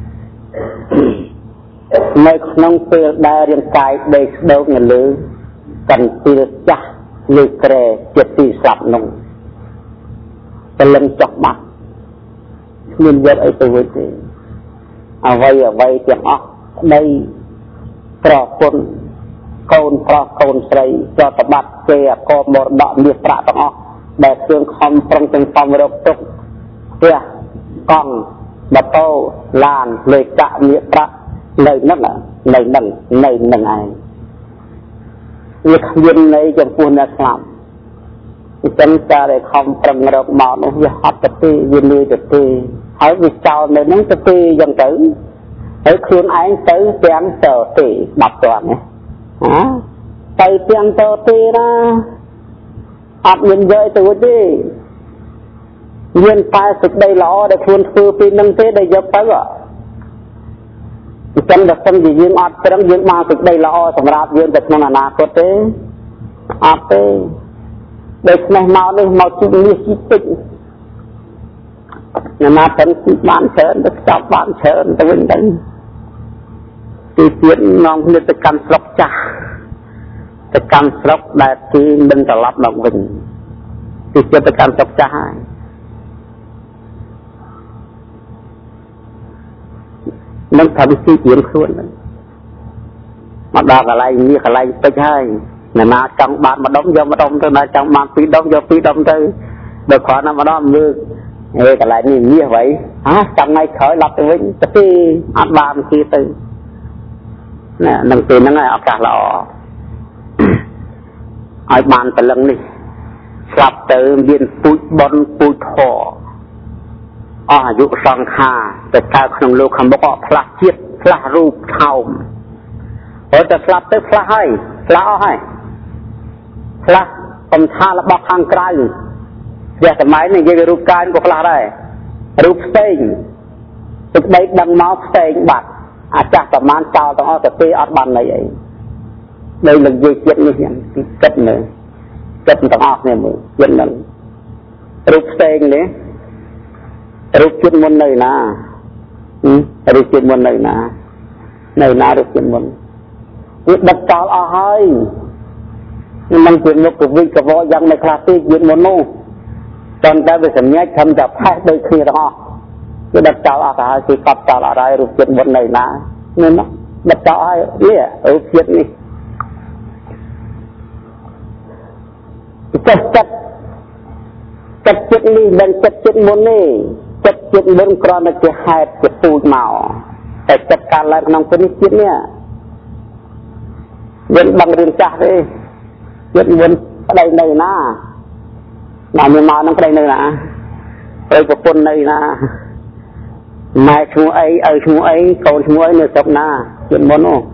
នៅក្នុងពេលដែលរាងកាយដេកស្ដោកនៅលើកន្ទិលចាស់លើក្រែជាទីស្លាប់នោះព្រលឹងចុះបាត់គ្មានយកអីទៅវិញទេអ្វីអ្វីទាំងអស់ប្តីប្រពន្ធកូនប្រុសកូនស្រីចតបាត់គេអកមរតកមាសប្រាក់ទាំងអស់ដែលគ្រឿងខំប្រឹងទាំងសំរកទុកផ្ទះកង់ម៉ូតូឡានលេខកាក់មាសប្រាក់នៅនឹងនៅនឹងនៅនឹងឯងវាគ្មានន័យចំពោះអ្នកស្លាប់អញ្ចឹងការដែលខំប្រឹងរកមកនោះវាអត់ទៅទេវាលឿនទៅទេហើយវាចោលនៅនឹងទៅទេអញ្ចឹងទៅហើយខ្លួនឯងទៅទាំងទៅទេបាត់តាន់ណាទៅទាំងទៅទេណាអត់មានយកទៅទេមានតែសេចក្តីល្អដែលខ្លួនធ្វើពីនឹងទេដែលយកទៅអញ្ចឹងដល់សិនជាយើងអត់ប្រឹងយើងបានសេចក្តីល្អសម្រាប់យើងទៅក្នុងអនាគតទេអត់ទេដូច្នេះមកនេះមកជីនេះជីតិចណាមកទាំងជីបានច្រើនទៅស្ចប់បានច្រើនទៅវិញទៅទីទៀតនាំគ្នាទៅកាន់ស្រុកចាស់ទៅកាន់ស្រុកដែលគេមិនត្រឡប់មកវិញទីទៀតទៅកាន់ស្រុកចាស់ហើយនឹងថាវិធីរៀនខ្លួនមកដល់កន្លែងនេះកន្លែងពេចហើយអ្នកណាចង់បានម្ដុំយកម្ដុំទៅណាចង់បានពីរដុំយកពីរដុំទៅដល់គ្រាន់តែម្ដងមើលហេកន្លែងនេះមាសໄວហ่าចាំថ្ងៃក្រោយឡប់ទៅវិញទៅអត់បានទៀតទៅណានឹងពេលហ្នឹងឲ្យឱកាសល្អឲ្យបានព្រលឹងនេះស្លាប់ទៅមានពូជបនពូជធរអស់អាយុសង្ខារទៅកើតក្នុងលោកខាងមុខអត់ផ្លាស់ជាតិផ្លាស់រូបថោមព្រោះតែស្លាប់ទៅផ្លាស់ហើយផ្លាស់អស់ហើយផ្លាស់កំថារបស់ខាងក្រៅវាសម័យនេះនិយាយរូបកាយក៏ផ្លាស់ដែររូបផ្សេងទឹកដីដឹងមកផ្សេងបាត់អាចាស់ប្រមាណចោលទាំងអស់ទៅពេលអត់បានន័យអីដោយនឹងនិយាយជាតិនេះគិតមើលគិតទាំងអស់គ្នាមើលជាតិនឹងរូបផ្សេងនេះរូបជាតិមុននៅណារូបជាតិមុននៅណានៅណារូបជាតិមុនវាដឹកចោលអស់ហើយមិនជាមុខកវិកវយ៉ាងនៅខ្លះទីជាតិមុននោះតែតែវាសម្ញាច់ខំតែផេះដូចគ្នាទាំងអស់វាដឹកចោលអស់ទៅហើយគេកប់ចោលអត់ហើយរូបជាតិមុននៅណានេះនោះដឹកចោលហើយនេះរូបជាតិនេះចិត្តចិត្តចិត្តចិត្តនេះមិនចិត្តចិត្តមុននេះចិត្តចិត្តមុនគ្រាន់តែជាហេតុជាពូជមកតែចិត្តកាលឡើងក្នុងពេលនេះជាតិនេះយើងដឹងរឿងចាស់ទេចិត្តមុនប្តីនៅណាណាមានមកនឹងប្តីនៅណាប្តីប្រពន្ធនៅណាម៉ែឈ្មោះអីឪឈ្មោះអីកូនឈ្មោះអីនៅស្រុកណាចិត្តមុននោះ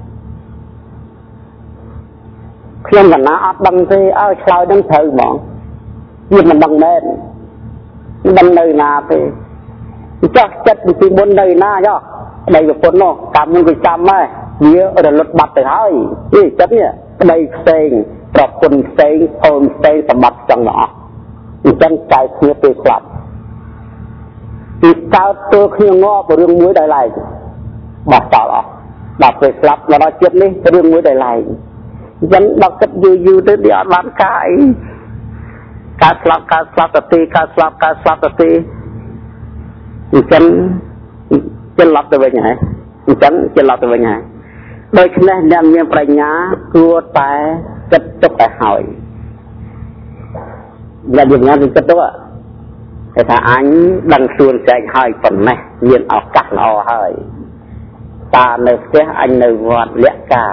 ខ្ញុំកណាអត់ដឹងទេឲ្យឆ្លើយនឹងត្រូវហ្មងវាមិនដឹងមែនមិនដឹងនៅណាទេចោះចិត្តពីមុននៅណាចុះប្តីប្រពន្ធនោះកម្មនឹងវាចាំហើយវារលត់បាត់ទៅហើយនេះចិត្តនេះប្តីផ្សេងប្រពន្ធផ្សេងអូនផ្សេងសម្បត្តិចឹងអស់អញ្ចឹងចៅគ្នាពេលស្លាប់ពីកើតទៅគ្នាងាប់រឿងមួយដែលឡែកបោះចោលអស់ដល់ពេលស្លាប់ដល់ចិត្តនេះរឿងមួយដែលឡែកអញ្ចឹងដល់គិតយូរយូរទៅវាអត់បានការអីការស្លាប់ការស្លាប់ទៅទីការស្លាប់ការស្លាប់ទៅទីអញ្ចឹងច្រឡំទៅវិញហើយអញ្ចឹងច្រឡំទៅវិញហើយដូច្នេះអ្នកមានប្រាជ្ញាគួរតែគិតទុកឲ្យហើយអ្នកមានប្រាជ្ញាគិតទុកគេថាអញដឹងខ្លួនចែកហើយប៉ុណ្ណេះមានឱកាសល្អហើយតានៅផ្ទះអញនៅវត្តលក្ខការ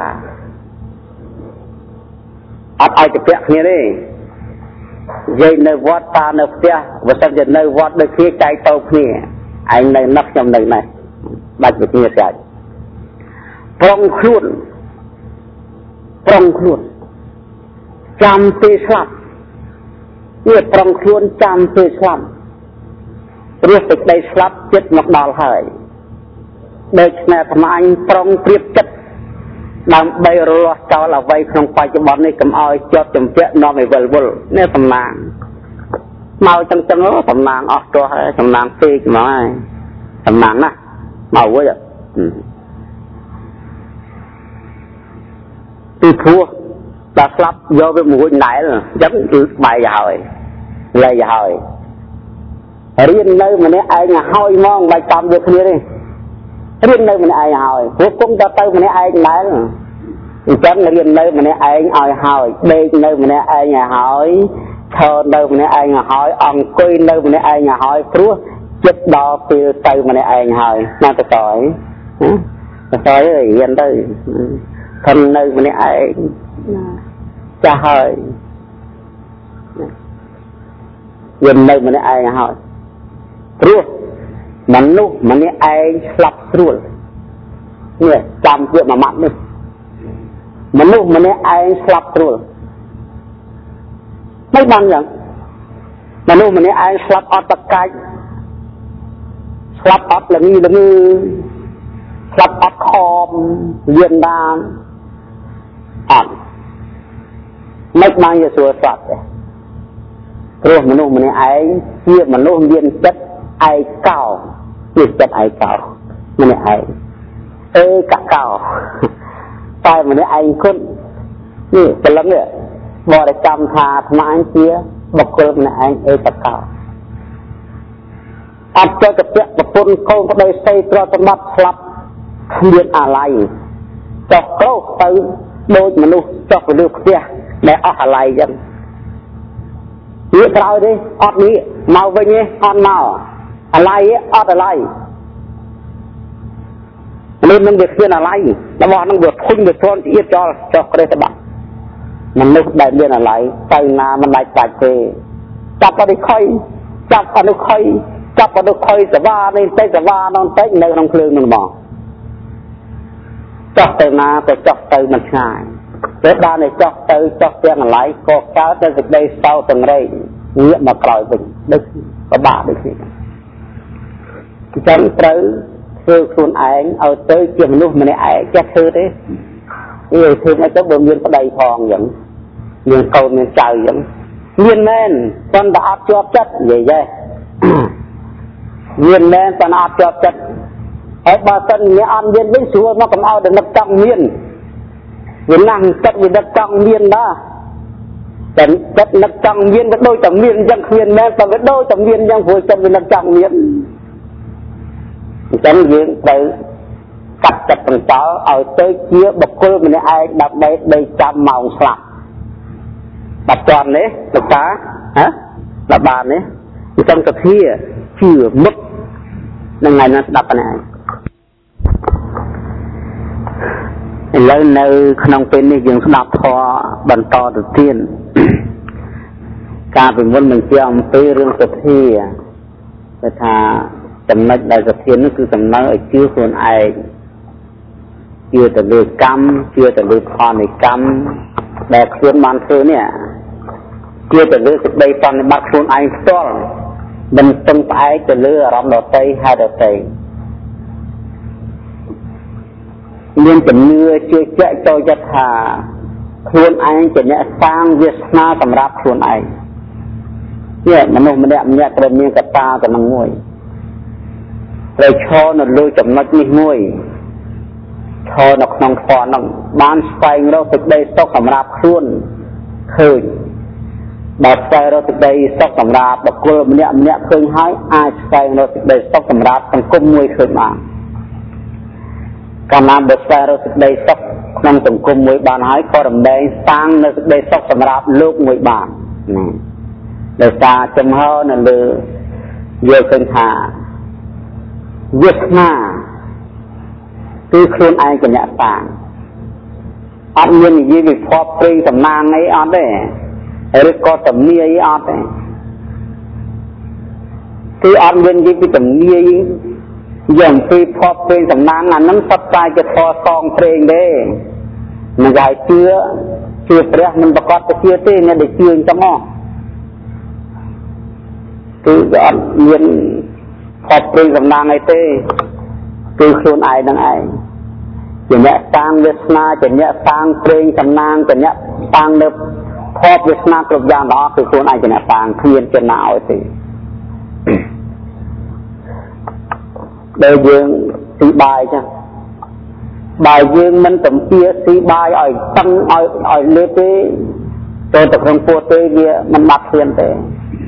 អត់ឲ្យទៅពាក់គ្នាទេនិយាយនៅវត្តតានៅផ្ទះបើសិនជានៅវត្តដូចគ្នាចែកទៅគ្នាឯងនៅនឹកខ្ញុំនៅនេះបាច់វិញ្ញាស្អាតប្រុងខ្លួនប្រុងខ្លួនចាំពេលស្លាប់វាប្រុងខ្លួនចាំពេលស្លាប់ព្រោះសេចក្តីស្លាប់ចិត្តមកដល់ហើយដូច្នេះថ្មអញប្រុងព្រៀបចិត្តដើម្បីរលាស់ចោលអ្វីក្នុងបច្ចុប្បន្ននេះកុំឲ្យជាប់ជំពាក់នាំឲ្យវិលវល់នេះសំណាងមកចឹងចឹងសំណាងអស់ទោះហើយសំណាងពេកហ្មងហើយសំណាងណាមកវិញពីព្រោះដល់ស្លាប់យកវាមួយណែលអញ្ចឹងគឺបែកហើយលែងហើយរៀននៅម្នាក់ឯងហើយហ្មងបាច់តាមយកគ្នាទេរៀននៅម្នាក់ឯងហើយព្រោះគុំទៅទៅម្នាក់ឯងដែរអញ្ចឹងរៀននៅម្នាក់ឯងឲ្យហើយដេកនៅម្នាក់ឯងឲ្យហើយឈរនៅម្នាក់ឯងឲ្យហើយអង្គុយនៅម្នាក់ឯងឲ្យហើយព្រោះចិត្តដល់ពេលទៅម្នាក់ឯងហើយណាទៅតើទៅតើរៀនទៅធំនៅម្នាក់ឯងចាស់ហើយរៀននៅម្នាក់ឯងហើយព្រោះមនុស្សម្នាក់ឯងស្លាប់ស្រួលនេះចាំពាក្យមួយម៉ាត់នេះមនុស្សម្នាក់ឯងស្លាប់ស្រួលមិនបានយ៉ាងមនុស្សម្នាក់ឯងស្លាប់អត់តកាច់ស្លាប់អត់ល្ងីល្ងឺស្លាប់អត់ខំលៀនបានអត់មិនបានជាស្រួលស្លាប់ទេព្រោះមនុស្សម្នាក់ឯងជាមនុស្សមានចិត្តឯកោនេះចិត្តឯកោម្នាក់ឯងអេកកោតែម្នាក់ឯងគុណនេះព្រលឹងនេះបរិកម្មថាអាត្មាជាបុគ្គលម្នាក់ឯងអេកកោអត់ចូលទៅពាក់ប្រពន្ធកូនប្តីស្រីទ្រព្យសម្បត្តិស្លាប់គ្មានអាល័យចុះក្រោកទៅដូចមនុស្សចុះទៅលើផ្ទះដែលអស់អាល័យចឹងវាក្រោយទេអត់នេះមកវិញទេអត់មកអាល័យអត់អាល័យនេះមិនវាគ្មានអាល័យរបស់នឹងវាធុញវាធន់ទៀតចោលចុះក្រេះទៅបាត់មនុស្សដែលមានអាល័យទៅណាមិនដាច់ដាច់ទេចាប់អត់ខុយចាប់អត់ខុយចាប់អត់ខុយសវានេះតែសវានោះតែនៅក្នុងភ្លើងនោះមកចោះទៅណាទៅចោះទៅមិនឆ្ងាយតែដល់តែចោះទៅចោះទាំងកន្លែងក៏កើតតែសេចក្តីសោកទាំងរែកងាកមកក្រោយវិញដឹកពិបាកដូចនេះអញ្ចឹងត្រូវធ្វើខ្លួនឯងឲ្យទៅជាមនុស្សម្នាក់ឯងចេះធ្វើទេវាធ្វើឲ្យទៅបើមានប្តីផងអញ្ចឹងមានកូនមានចៅអញ្ចឹងមានមែនប៉ុន្តែអត់ជាប់ចិត្តនិយាយទេមានមែនប៉ុន្តែអត់ជាប់ចិត្តហើយបើសិនជាអត់មានវិញស្រួលមកកុំឲ្យតែនឹកចង់មានវាណាស់ចិត្តវានឹកចង់មានដែរតែចិត្តនឹកចង់មានវាដូចតែមានអញ្ចឹងគ្មានមែនតែវាដូចតែមានអញ្ចឹងព្រោះចិត្តវានឹកចង់មានអញ្ចឹងយើងត្រូវកាត់ចិត្តបន្តឲ្យទៅជាបុគ្គលម្នាក់ឯងដើម្បីដេកចាំម៉ោងស្លាប់បាត់ចន់នេះលោកតាហ៎ដល់បាននេះអញ្ចឹងសធាជឿមុតនឹងថ្ងៃណាស្ដាប់ប៉ុណ្ណេះឥឡូវនៅក្នុងពេលនេះយើងស្ដាប់ធម៌បន្តទៅទៀតការពិមុននឹងជាអំពីរឿងសទ្ធាគឺថាចំណុចដែលសទ្ធានោះគឺសំណើឲ្យជឿខ្លួនឯងជឿទៅលើកម្មជឿទៅលើផលនៃកម្មដែលខ្លួនបានធ្វើនេះជឿទៅលើសេចក្តីបប្រតិបត្តិខ្លួនឯងផ្ទាល់មិនពឹងផ្អែកទៅលើអារម្មណ៍ដទៃហេតុដទៃមានជំនឿជឿជាក់ចូលចិត្តថាខ្លួនឯងជាអ្នកសាងវាសនាសម្រាប់ខ្លួនឯងនេះមនុស្សម្នាក់ម្នាក់ត្រូវមានកត្តាទៅនឹងមួយត្រូវឈរនៅលើចំណុចនេះមួយឈរនៅក្នុងធម៌នោះបានស្វែងរកសេចក្តីសុខសម្រាប់ខ្លួនឃើញបើស្វែងរកសេចក្តីសុខសម្រាប់បុគ្គលម្នាក់ម្នាក់ឃើញហើយអាចស្វែងរកសេចក្តីសុខសម្រាប់សង្គមមួយឃើញបានកាលណាបើស្វែងរកសេចក្តីសុខក្នុងសង្គមមួយបានហើយក៏រំលែងសាងនៅសេចក្តីសុខសម្រាប់លោកមួយបានណាដោយសារចំហនៅលើយល់ឃើញថាវាសនាគឺខ្លួនឯងជាអ្នកសាងអត់មាននិយាយវិភពព្រេងសំណាងអីអត់ទេឬក៏តំនីអីអត់ទេគឺអត់មាននិយាយពីតំនីយ៉ាងពីភពព្រេងសំណាងអានឹងសត្វតែជាធរសងព្រេងទេមិនឲ្យជឿជឿព្រះមិនប្រកបទៅជឿទេអ្នកដែលជឿអញ្ចឹងមកគឺអត់មានភពព្រេងសំណាងអីទេគឺខ្លួនឯងនឹងឯងជាអ្នកសាងវាសនាជាអ្នកសាងព្រេងសំណាងជាអ្នកសាងនៅភពវាសនាគ្រប់យ៉ាងទាំងអស់គឺខ្លួនឯងជាអ្នកសាងគ្មានជនណាឲ្យទេដែលយើងទីបាយចឹងបើយើងមិនទំពាទីបាយឲ្យតឹងឲ្យឲ្យលើទេចូលទៅក្នុងពោះទេវាមិនបាត់ឃ្លានទេ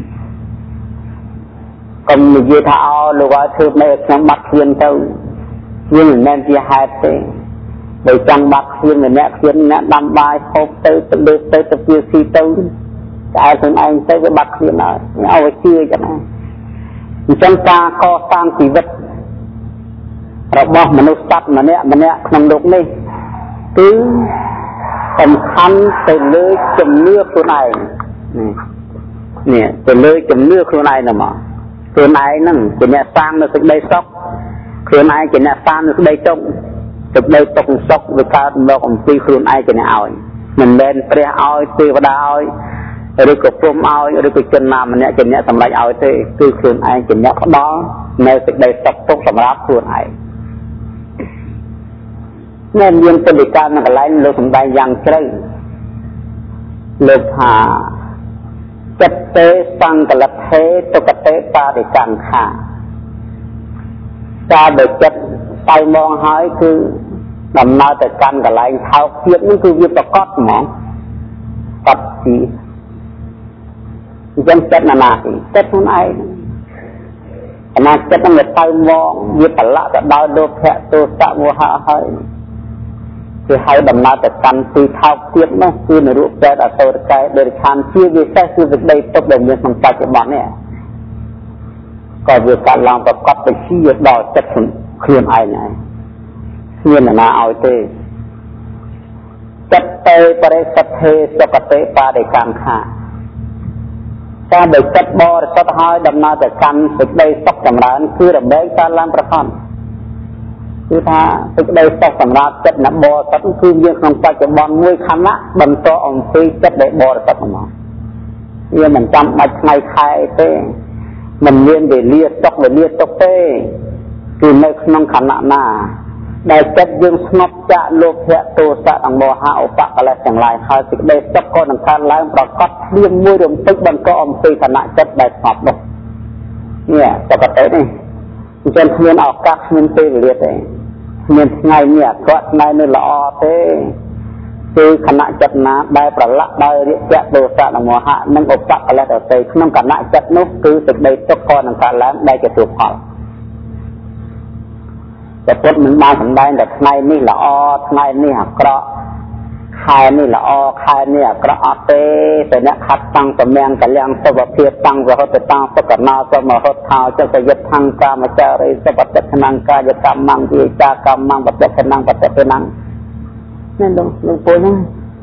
កុំនិយាយថាអោលោកឲ្យធ្វើមិនឲ្យខ្ញុំបាត់ឃ្លានទៅវាមិនមែនជាហេតុទេបើចង់បាត់ឃ្លានម្នាក់ឃ្លានអ្នកដាំបាយហូបទៅទៅលើទៅទៅពីស៊ីទៅតែខ្លួនឯងទៅវាបាត់ឃ្លានហើយឲ្យជឿចឹងណាអញ្ចឹងការកសាងជីវិតរបស់មនុស្សសត្វម្នាក់ម្នាក់ក្នុងលោកនេះគឺសំខាន់ទៅលើជំនឿខ្លួនឯងនេះទៅលើជំនឿខ្លួនឯងហ្នឹងមកខ្លួនឯងហ្នឹងជាអ្នកសាងនៅសេចក្តីសុខខ្លួនឯងជាអ្នកសាងនៅសេចក្តីទុក្ខសេចក្តីទុក្ខសុខវាកើតមកអំពីខ្លួនឯងជាអ្នកឲ្យមិនមែនព្រះឲ្យទេវតាឲ្យឬក៏ព្រំឲ្យឬក៏ជនណាម្នាក់ជាអ្នកសម្រេចឲ្យទេគឺខ្លួនឯងជាអ្នកផ្ដល់នៅសេចក្តីសុខទុក្ខសម្រាប់ខ្លួនឯងnên viên tình cảm nó lại lúc chúng ta dàng chơi lúc hà chất tế sang cả lập thế cho cả tế ta để càng khả ta để chất tay mong hỏi cứ nằm nào để càng cả lại thao kiếp nó cứ việc có món tập gì dân chất là nào thì chất không ai mà chất nó người tay mong việc cả lạ cả đau đô phẹ tô tạ vô hạ hơiคือให้ดำนาแต่การตีเท้าเทียบนะคือในรูปแบบอัตโตใจโดยการเชื่อวิเศษคือวิได้ตกเด่นในสังกัดจังหวัดเนี่ยก็วิการลองประกอบไปชี้ยดดอกจัดเคลื่อนไอไหนเคลื่อนนาเอาเตจัดเตปริสัทเทสกเตปาในการฆ่าការដែលចិត្តបរិសុទ្ធហើយដំណើរទៅកាន់សេចក្តីសុខចម្រើនគឺរមែងកើតឡើងប្រខំគឺថាសេចក្តីសុខសម្រាប់ចិត្តអ្នកបរិសុទ្ធគឺយើងក្នុងបច្ចុប្បន្នមួយខណៈបន្តអំពីចិត្តដែលបរិសុទ្ធមកវាមិនចាំបាច់ថ្ងៃខែទេមិនមានវេលាសុខវេលាទុកទេគឺនៅក្នុងខណៈណាដែលចិត្តយើងស្ងប់ចាក់លោភៈទោសៈនិងមោហៈឧបកិលេសទាំងឡាយហើយសេចក្តីសុខក៏នឹងកើតឡើងប្រកបព្រាមមួយរំពេចបន្តអំពីខណៈចិត្តដែលស្ងប់នោះនេះសកតិនេះអញ្ចឹងគ្មានឱកាសគ្មានពេលវេលាទេគ្មានថ្ងៃនេះអាក្រក់ថ្ងៃនេះល្អទេគឺខណៈចិត្តណាដែលប្រឡាក់ដោយរាគៈទោសៈនិងមោហៈនិងឧបកិលេសដទៃក្នុងខណៈចិត្តនោះគឺសេចក្តីសុខក៏នឹងកើតឡើងដែលជាទុផលតែពុទ្ធមិនបានសម្ដែងតែថ្ងៃនេះល្អថ្ងៃនេះអាក្រក់ខែនេះល្អខែនេះអាក្រក់អត់ទេតែអ្នកខាត់តាំងសម្យ៉ាងកលាំងសុខភាពតាំងរហូតទៅតាំងសុខណោសមហត់ថោចកយិដ្ឋាំងកាមចារីសុបតិថ្នាំងកាយកម្មងវិចាកម្មងបតិថ្នាំងបតិថ្នាំងនេះលោកលោកពុទ្ធណា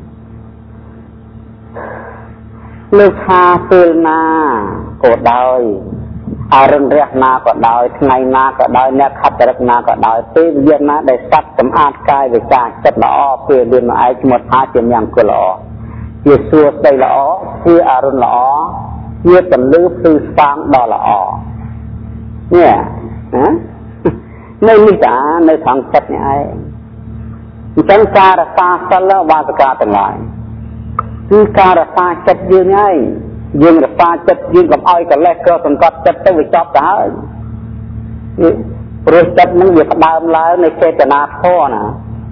លោកថាពេលណាក៏ដោយអរុណរះណាក៏ដោយថ្ងៃណាក៏ដោយអ្នកខត្តរិកណាក៏ដោយពេលវេលាណាដែលសត្វសម្អាតកាយវិការចិត្តល្អពេលលឿនមកឯងឈ្មោះថាជាមង្គលល្អជាសួស្ដីល្អជាអរុណល្អជាពលឺភ្លឺស្វាងដ៏ល្អនេះណានៅនេះតានៅក្នុងចិត្តនេះឯងអញ្ចឹងការរក្សាសិលវាសកាទាំងឡាយគឺការរក្សាចិត្តយើងឯងយើងរក្សាចិត្តយើងកុំឲ្យកលេសក៏សង្កត់ចិត្តទៅវាចប់ទៅហើយព្រោះចិត្តនឹងវាផ្ដើមឡើងនៃចេតនាធម៌ណា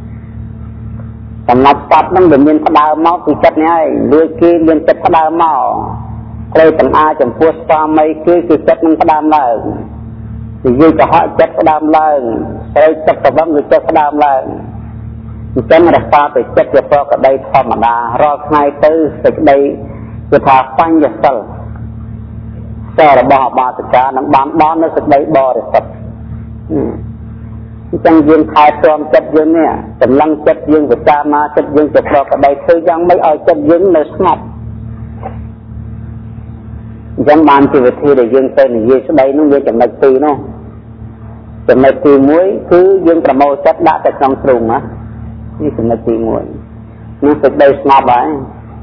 សម្រាប់សត្វនឹងវាមានផ្ដើមមកពីចិត្តនេះឯងលួចគេមានចិត្តផ្ដើមមកព្រៃទាំងអាចំពោះស្វាមីគឺគឺចិត្តនឹងផ្ដើមឡើងនិយាយកុហកចិត្តផ្ដើមឡើងស្រីចិត្តប្រវឹងគឺចិត្តផ្ដើមឡើងអញ្ចឹងរក្សាទៅចិត្តជាប្រកដីធម្មតារាល់ថ្ងៃទៅសេចក្តីគឺថាបញ្ញសិលសិលរបស់អបាសិកានឹងបានដល់នៅសេចក្តីបរិសុទ្ធអញ្ចឹងយើងខែព្រមចិត្តយើងនេះចម្លងចិត្តយើងពិចារណាចិត្តយើងទៅប្រកដីធ្វើយ៉ាងម៉េចឲ្យចិត្តយើងនៅស្ងប់អញ្ចឹងបានជាវិធីដែលយើងទៅនិយាយស្ដីនោះវាចំណុចពីរនោះចំណុចទីមួយគឺយើងប្រមូលចិត្តដាក់ទៅក្នុងទ្រូងណានេះចំណុចទីមួយនោះសេចក្តីស្ងប់ហើយ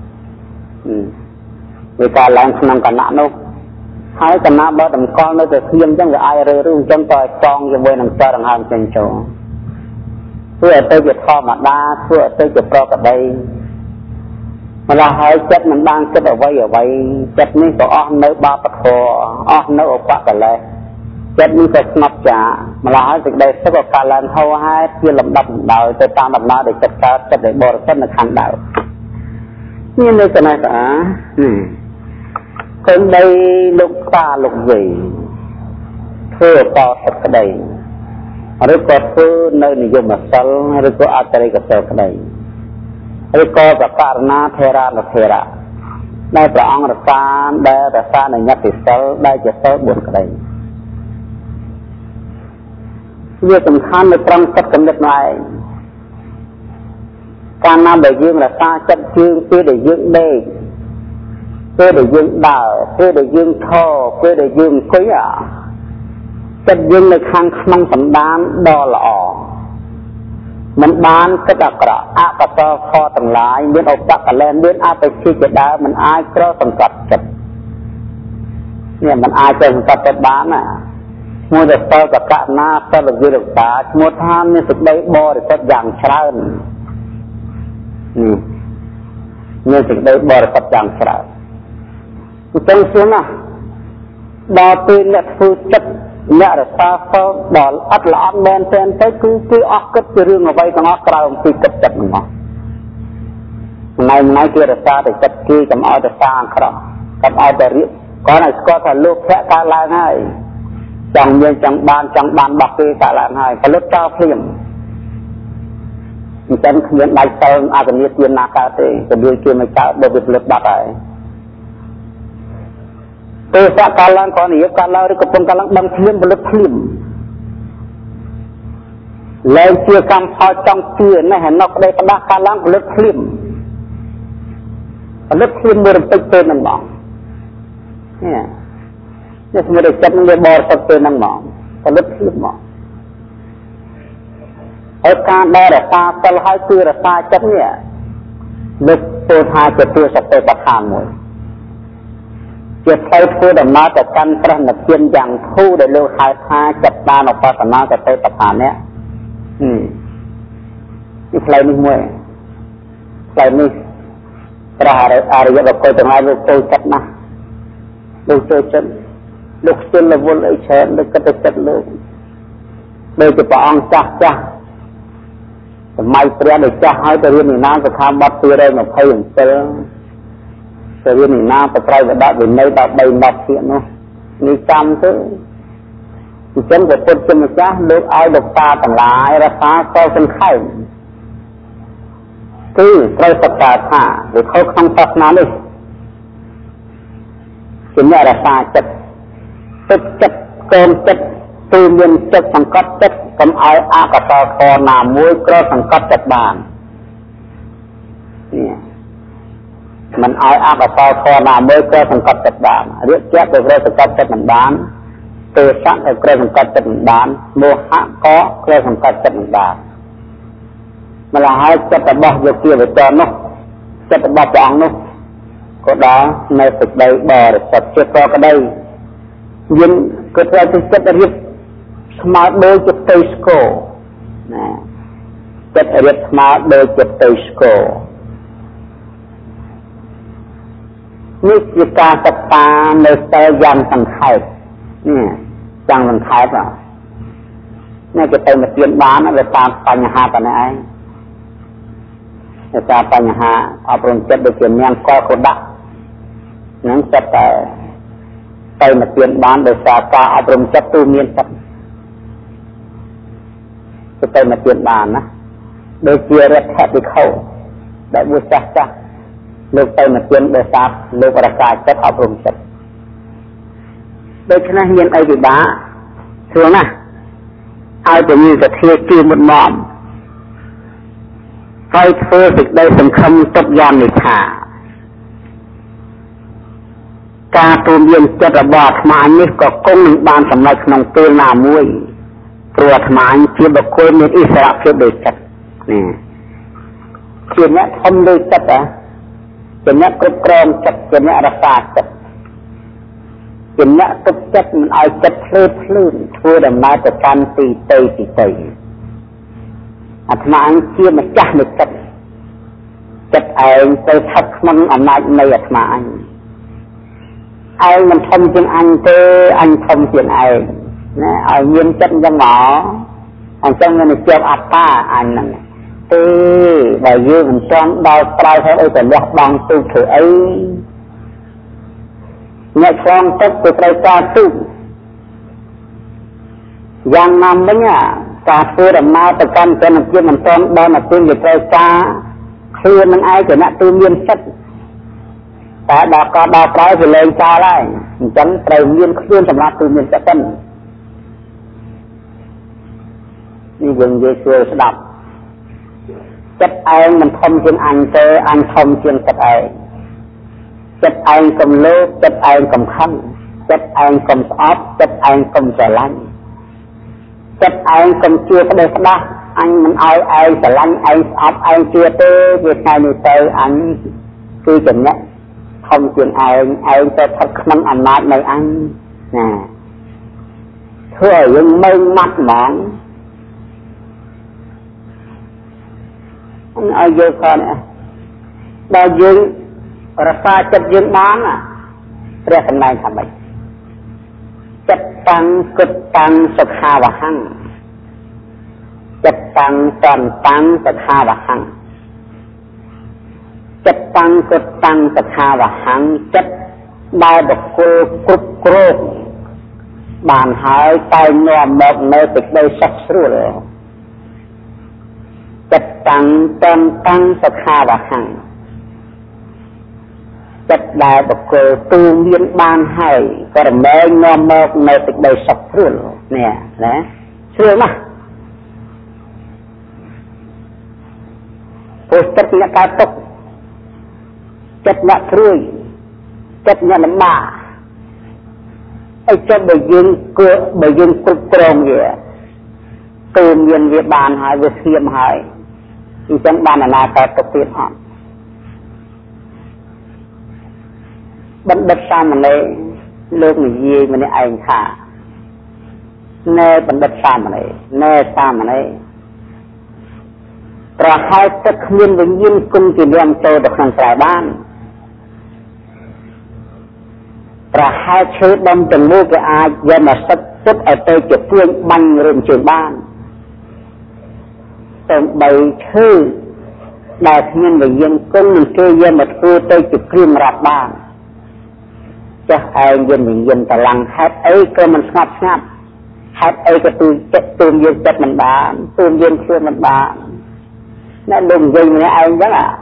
វាកើតឡើងក្នុងគណៈនោះហើយគណៈបើតម្កល់នៅតែធៀមអញ្ចឹងវាអាយរើឬអញ្ចឹងក៏ចងជាមួយនឹងចរដង្ហើមចេញចូលធ្វើឲ្យទៅជាធម្មតាធ្វើឲ្យទៅជាប្រកដីម្ល៉េះហើយចិត្តមិនបានគិតអ្វីអ្វីចិត្តនេះក៏អស់នៅបាបធម៌អស់នៅឧបកិលេសចិត្តនេះក៏ស្ងប់ចាម្ល៉េះហើយសេចក្តីសុខក៏កើតឡើងហូរហែជាលំដាប់លំដោយទៅតាមដំណើរដែលចិត្តកើតចិត្តដែលបរិសុទ្ធនៅខាងដើមនេះនៅកណេះស្អាឃើញដីលោកតាលោកយាយធ្វើតទឹកក្តីឬក៏ធ្វើនៅនិយមសិលឬក៏អត្តរិកសិលក្តីឬក៏ប្រការណាធេរានធេរៈដែលព្រះអង្គរក្សាដែលរក្សានៅញត្តិសិលដែលជាសិលបួនក្តីវាសំខាន់នៅត្រង់ចិត្តគំនិតនោះឯងកាលណាដែលយើងរក្សាចិត្តជើងពេលដែលយើងដេកពេលដែលយើងដើរពេលដែលយើងឈរពេលដែលយើងអង្គុយចិត្តយើងនៅខាងក្នុងសន្តានដ៏ល្អមិនបានគិតអាក្រក់អកុសលខទាំងឡាយមានឧបកិលេសមានអបិជ្ជជាដើមមិនអាចក្រសង្កត់ចិត្តនេះមិនអាចទៅសង្កត់ចិត្តបានណាឈ្មោះតែសិលកកណាសិលវិរិយាឈ្មោះថាមានសេចក្តីបរិសុទ្ធយ៉ាងច្រើនមានសេចក្តីបរិសុទ្ធយ៉ាងច្រើនអញ្ចឹងជាណាដល់ពេលអ្នកធ្វើចិត្តអ្នករសាសិលដល់អត់ល្អមែនទេទៅគឺគឺអស់គិតពីរឿងអ្វីទាំងអស់ក្រៅពីគិតចិត្តហ្នឹងមកថ្ងៃថ្ងៃគេរសាតែចិត្តគេកុំឲ្យតែសាអាក្រក់កុំឲ្យតែរៀបគាត់ឲ្យស្គាល់ថាលោកភៈកើតឡើងហើយចង់មានចង់បានចង់បានរបស់គេកើតឡើងហើយផលិតចោលភ្លាមអញ្ចឹងគ្មានដៃតើអកនិទានណាកើតទេទៅលួចគេមកកើតបើវាផលិតបាត់ហើយពេលសាក់កាលឡើងក៏និយាយកាលឡើងឬកំពុងកាលឡើងដឹងភ្លាមផលិតភ្លាមលែងជាកម្មផលចង់ជឿនេះហើយនៅក្តីផ្ដាស់កាលឡើងផលិតភ្លាមផលិតភ្លាមមួយរំពេចពេលនឹងបងនេះនេះសម្រាប់ចិត្តវាបរិសុទ្ធទៅនឹងមកផលិតខ្លួនមកហើយការដែលរក្សាសិលហើយគឺរក្សាចិត្តនេះលើកទៅថាជាទស្សតិបដ្ឋានមួយជាផ្លូវធ្វើដំណើរទៅកាន់ព្រះនិព្វានយ៉ាងធូរដែលលោកហៅថាចិត្តបានឧបសនាសតិបដ្ឋាននេះនេះផ្លូវនេះមួយផ្លូវនេះព្រះអរិយបុគ្គលទាំងឡាយលោកចូលចិត្តណាស់លោកចូលចិត្តលោកជិលរវល់អីច្រើនលោកគិតទៅចិត្តលោកដូចជាព្រះអង្គចាស់ចាស់សម័យព្រះដែលចាស់ហើយទៅរៀននិណាសិក្ខាបទពីរยี่สิบเจ็ดទៅរៀននិណាបត្រៃវដវិន័យដល់បីម៉ាត់ទៀតនោះនេះចាំទៅអញ្ចឹងព្រះពុទ្ធជាម្ចាស់លោកឲ្យលោកតាទាំងឡាយរក្សាកលសង្ខេបគឺត្រូវសក្ការថាវាខុសក្នុងសាសនានេះជាអ្នករក្សាចិត្តទឹកចិត្តកូនចិត្តគឺមានចិត្តសង្កត់ចិត្តកុំឲ្យអកុសលធម៌ណាមួយក្រសង្កត់ចិត្តបាននេះមិនឲ្យអកុសលធម៌ណាមួយក្រសង្កត់ចិត្តបានរាគៈក៏ក្រសង្កត់ចិត្តមិនបានទេសៈក៏ក្រសង្កត់ចិត្តមិនបានមោហៈក៏ក្រសង្កត់ចិត្តមិនបានម្ល៉េះហើយចិត្តរបស់យោគីវចរនោះចិត្តរបស់ព្រះអង្គនោះក៏ដល់នៅសេចក្តីបរិសុទ្ធចិត្តក៏ក្តីយើងក៏ត្រូវទៅចិត្តរៀបស្មើដូចចិត្តទៅស្គរណាចិត្តរៀបស្មើដូចចិត្តទៅស្គរនេះជាការសិក្សានៅតែយ៉ាងសង្ខេបនេះយ៉ាងសង្ខេបនេះគេទៅមកទៀនបានវាតាមបញ្ហាប៉ុណ្ណេះឯងតែតាមបញ្ហាអប់រំចិត្តដូចជានាងកកដាក់ហ្នឹងចិត្តតែទៅមកទៀនបានដោយសារការអប់រំចិត្តទូមានចិត្តទៅមកទៀនបានណាដូចជារដ្ឋភិក្ខុដែលមួយចាស់ចាស់លោកទៅមកទៀនដោយសារលោករក្សាចិត្តអប់រំចិត្តដូច្នេះមានអីពិបាកស្រួលណាស់ឲ្យតែមានសទ្ធាជឿមុតមមហើយធ្វើសេចក្តីសង្ឃឹមទុកយ៉ាងនេះថាការទូន្មានចិត្តរបស់អាត្មានេះក៏គង់នឹងបានសម្រេចក្នុងពេលណាមួយព្រោះអាត្មាជាបុគ្គលមានឥស្សរភាពដោយចិត្តនេះជាអ្នកធំដោយចិត្តហ៎ជាអ្នកគ្រប់គ្រងចិត្តជាអ្នករក្សាចិត្តជាអ្នកទប់ចិត្តមិនឲ្យចិត្តភ្លើតភ្លើនធ្វើដំណើរទៅកាន់ទីទៅទីទៅអាត្មាជាម្ចាស់នៃចិត្តចិត្តឯងទៅស្ថិតក្នុងអំណាចនៃអាត្មាឯងឯងមិនធំជាងអញទេអញធំជាងឯងណាឲ្យមានចិត្តអញ្ចឹងមកអញ្ចឹងមិនជាប់អត្តាអញហ្នឹងទេបើយើងមិនចង់ដល់ក្រោយហើយអីទៅលះបង់ទូធ្វើអីអ្នកឆ្លងទឹកទៅត្រូវការទូយ៉ាងណាមិញការធ្វើដំណើរទៅកាន់ចន្ទភាពមិនទាន់ដល់មកពេលវាត្រូវការខ្លួននឹងឯងជាអ្នកទូមានចិត្តតែដល់ក៏ដល់ក្រោយវាលែងចោលហើយអញ្ចឹងត្រូវមានខ្លួនសម្រាប់ទូមានចិត្តទៅនេះយើងនិយាយស្រួលស្ដាប់ចិត្តឯងមិនធំជាងអញទេអញធំជាងចិត្តឯងចិត្តឯងកុំលោភចិត្តឯងកុំខឹងចិត្តឯងកុំស្អប់ចិត្តឯងកុំស្រឡាញ់ចិត្តឯងកុំជឿក្តីស្ដាស់អញមិនឲ្យឯងស្រឡាញ់ឯងស្អប់ឯងជឿទេវាថ្ងៃនេះទៅអញគឺចំណេះធំជាងឯងឯងទៅស្ថិតក្នុងអំណាចនៃអញណាធ្វើឲ្យយើងមើលម៉ាត់ហ្មងឲ្យយើងខនដល់យើងរក្សាចិត្តយើងបានព្រះសម្ដែងថាម៉េចចិត្តតាំងគិតតាំងសុខាវហੰចិត្តតាំងតនតាំងសុខាវហੰចិត្តតាំងគិតតាំងសុខាវហੰចិត្តដែលបុគ្គលគ្រប់គ្រងបានហើយតែនាំមកនៅសេចក្តីសុខស្រួលចិត្តតាំងតនតាំងសុខាវហੰចិត្តដែលបុគ្គលទូមានបានហើយក៏រមែងនាំមកនៅសេចក្តីសុខស្រួលនេះណាស្រួលណាស់ព្រោះចិត្តអ្នកកើតទុកចិត្តអ្នកព្រួយចិត្តអ្នកលំបាក ai cho bởi dương bởi dương cục tròn vậy từ miền Việt Nam hỏi Việt Nam hỏi thì chẳng ban là nào có thực hiện họ bận đất xa mà này lương người gì mà này anh khả nè bận đất xa mà này nè xa mà này rồi hai tất nhiên với nhiên cung thì đem cho được hàng trải ban rồi hai chữ đông từng mua cái ai do mà sắp xếp ở đây cho phương banh rừng trường ban tổng bảy chữ đại nhiên với nhiên cung mình kêu do mà thua tới cho phương rạp ban chắc ai dân mình dân ta lăng hết ấy cơ mình ngập ngập hết ấy cái tôi chất tùm dân chất mình bán tùm dân xưa mình bán nó đừng dây mình ai đó à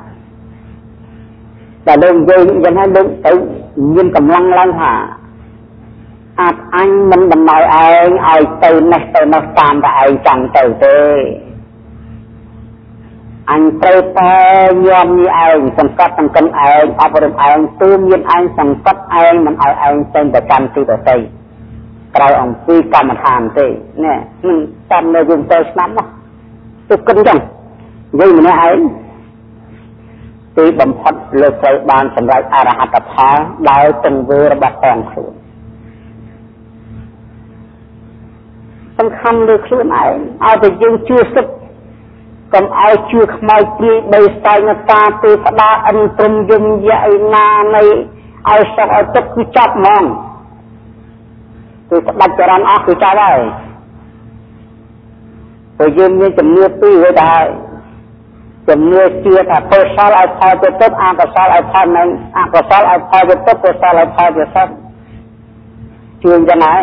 và đừng dây dân hay đừng tự nhiên cầm lăng lăng hả à, anh mình mình nói anh ai từ này từ nó tàn và ai chẳng từ thế anh tới tay nhom như anh sẵn cấp sẵn cân anh áp dụng anh tư nhiên anh sẵn cấp anh mình hỏi anh tên và trăm tư ở đây rồi ông tuy cầm hàm thế nè mình tâm nơi dùng tới lắm đó tôi cân chẳng vì mình nói anh tuy bầm phật lực tới bàn sẵn rạch à ra hạt tập hóa đáy từng vừa bạc toàn xuống tâm khăn được xuống anh ai thì dương chưa sức còn ai chưa khai tri bây sai người ta từ phá đá ân trùm dùng dạy na này ai sao ai chất cứ chọc mong từ phá đá cho rắn ác cứ chọc đây rồi dùng như chùm mưa tuy với đại chùm mưa chưa thả tôi sao ai phá cho tốt ai có sao ai phá này ai có sao ai phá cho tốt có sao ai phá cho tốt chuyên cho này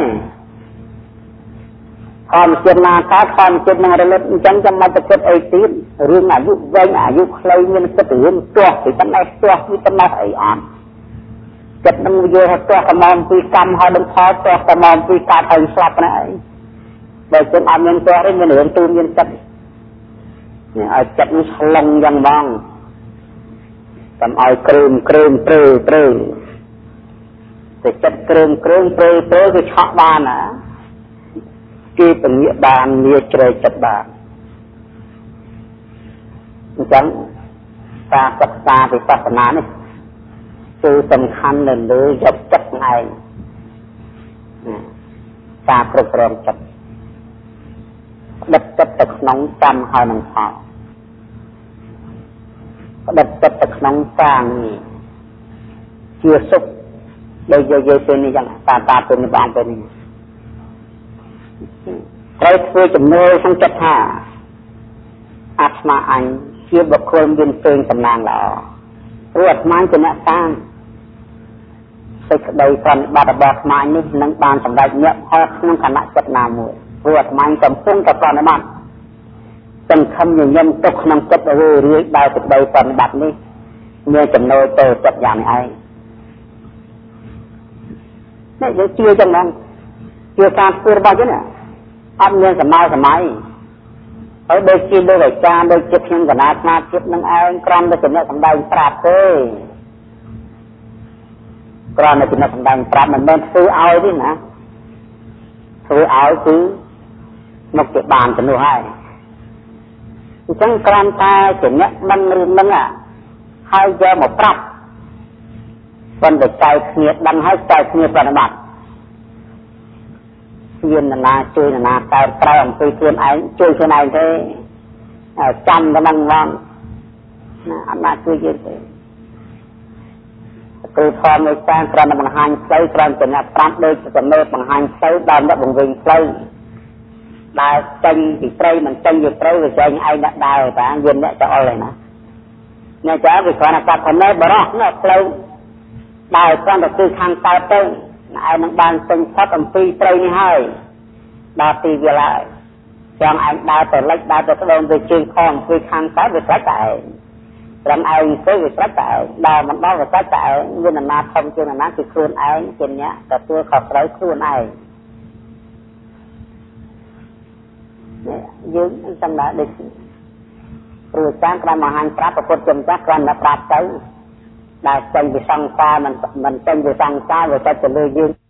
còn chuyện nào có còn chuyện nào để lên chẳng chẳng mà thực ấy tín riêng là giúp vay à giúp lấy nhân cái tưởng tuột thì tâm này tuột như tâm này ấy on chất năng vô hết tuột cầm mòn quy cầm họ đừng khó tuột cầm mòn quy cả thành sập này để chuyện ăn nhân tuột đấy nhân lượng tu nhân chất ở chất nó lông dần bong cầm ai kìm kìm trừ trừ thì chất kìm kìm trừ trừ thì chọn bàn à khi bằng nghĩa bàn nghĩa trời chất bàn chẳng ta cấp ta thì ta phải nói từ tầm khăn lên đối dọc chất này ta cực rộng chất đất chất thực nóng trăm hai nông thọ đất chất thực nóng trang chưa xúc đây giờ giờ tên này chẳng ta ta tên này bạn tên này cái thuê chùm nơi không chất hà ác mà anh chưa bậc khôn viên tên tầm nàng là ruột mang cho nạ tan xây đây còn bà đập bạc mà anh nâng bàn tầm đại nhậm hoa không khả nạ chất nào mùi ruột mang tầm phung tập toàn ở bạn tầm khâm nhiều nhân tục nâng chất ở rươi rươi đào thực đây còn đặt đi như chùm nơi tờ chất dạng này ai này chứ chưa chẳng năng chưa xa xưa bao chứ nè ăn nhân sầm mai sầm mai ở đây kia đây là cha đây chết nhân cả nát nát chết năng ai con đây chỉ là thằng đại sạp thôi con này chỉ là thằng đại sạp mình nênซื้อao đi nèซื้อao cứ một cái bàn cho nó hay chẳng con ta chỉ nhất năm năm năm à hai giờ một prap còn được chạy nhiệt đăng hai chạy nhiệt vào mặt viên là na chơi là na tay tay ông chơi chuyên ấy chơi chuyên này thế chăm nó năng ngon anh na chơi chơi thế từ thò người ta còn là bằng hành xây còn chỉ là tám đôi còn nơi bằng hành xây đàn đã bằng vinh xây đài tranh thì xây mình tranh thì xây rồi tranh ai đã đài và viên đã cho này nè nghe cháu vì còn là cả phần nơi bờ đó nó xây đài con được từ hàng tay tới ai năng ban sinh phát âm phi tây như hai đa tì về lại trong anh đa từ lách đa từ cái đông từ trên con phi khang cái về trái tại làm ai tới về trái tại đa mình đo về trái tại như là na thông chứ là na thì khuôn ai trên nhá cả tôi học tới khuôn ai dương trong đó được rồi sáng ra mà hành pháp và quân chùm chắc con đã pháp tới đa tranh về sang xa mình mình tranh về sang xa rồi taจะเลยdương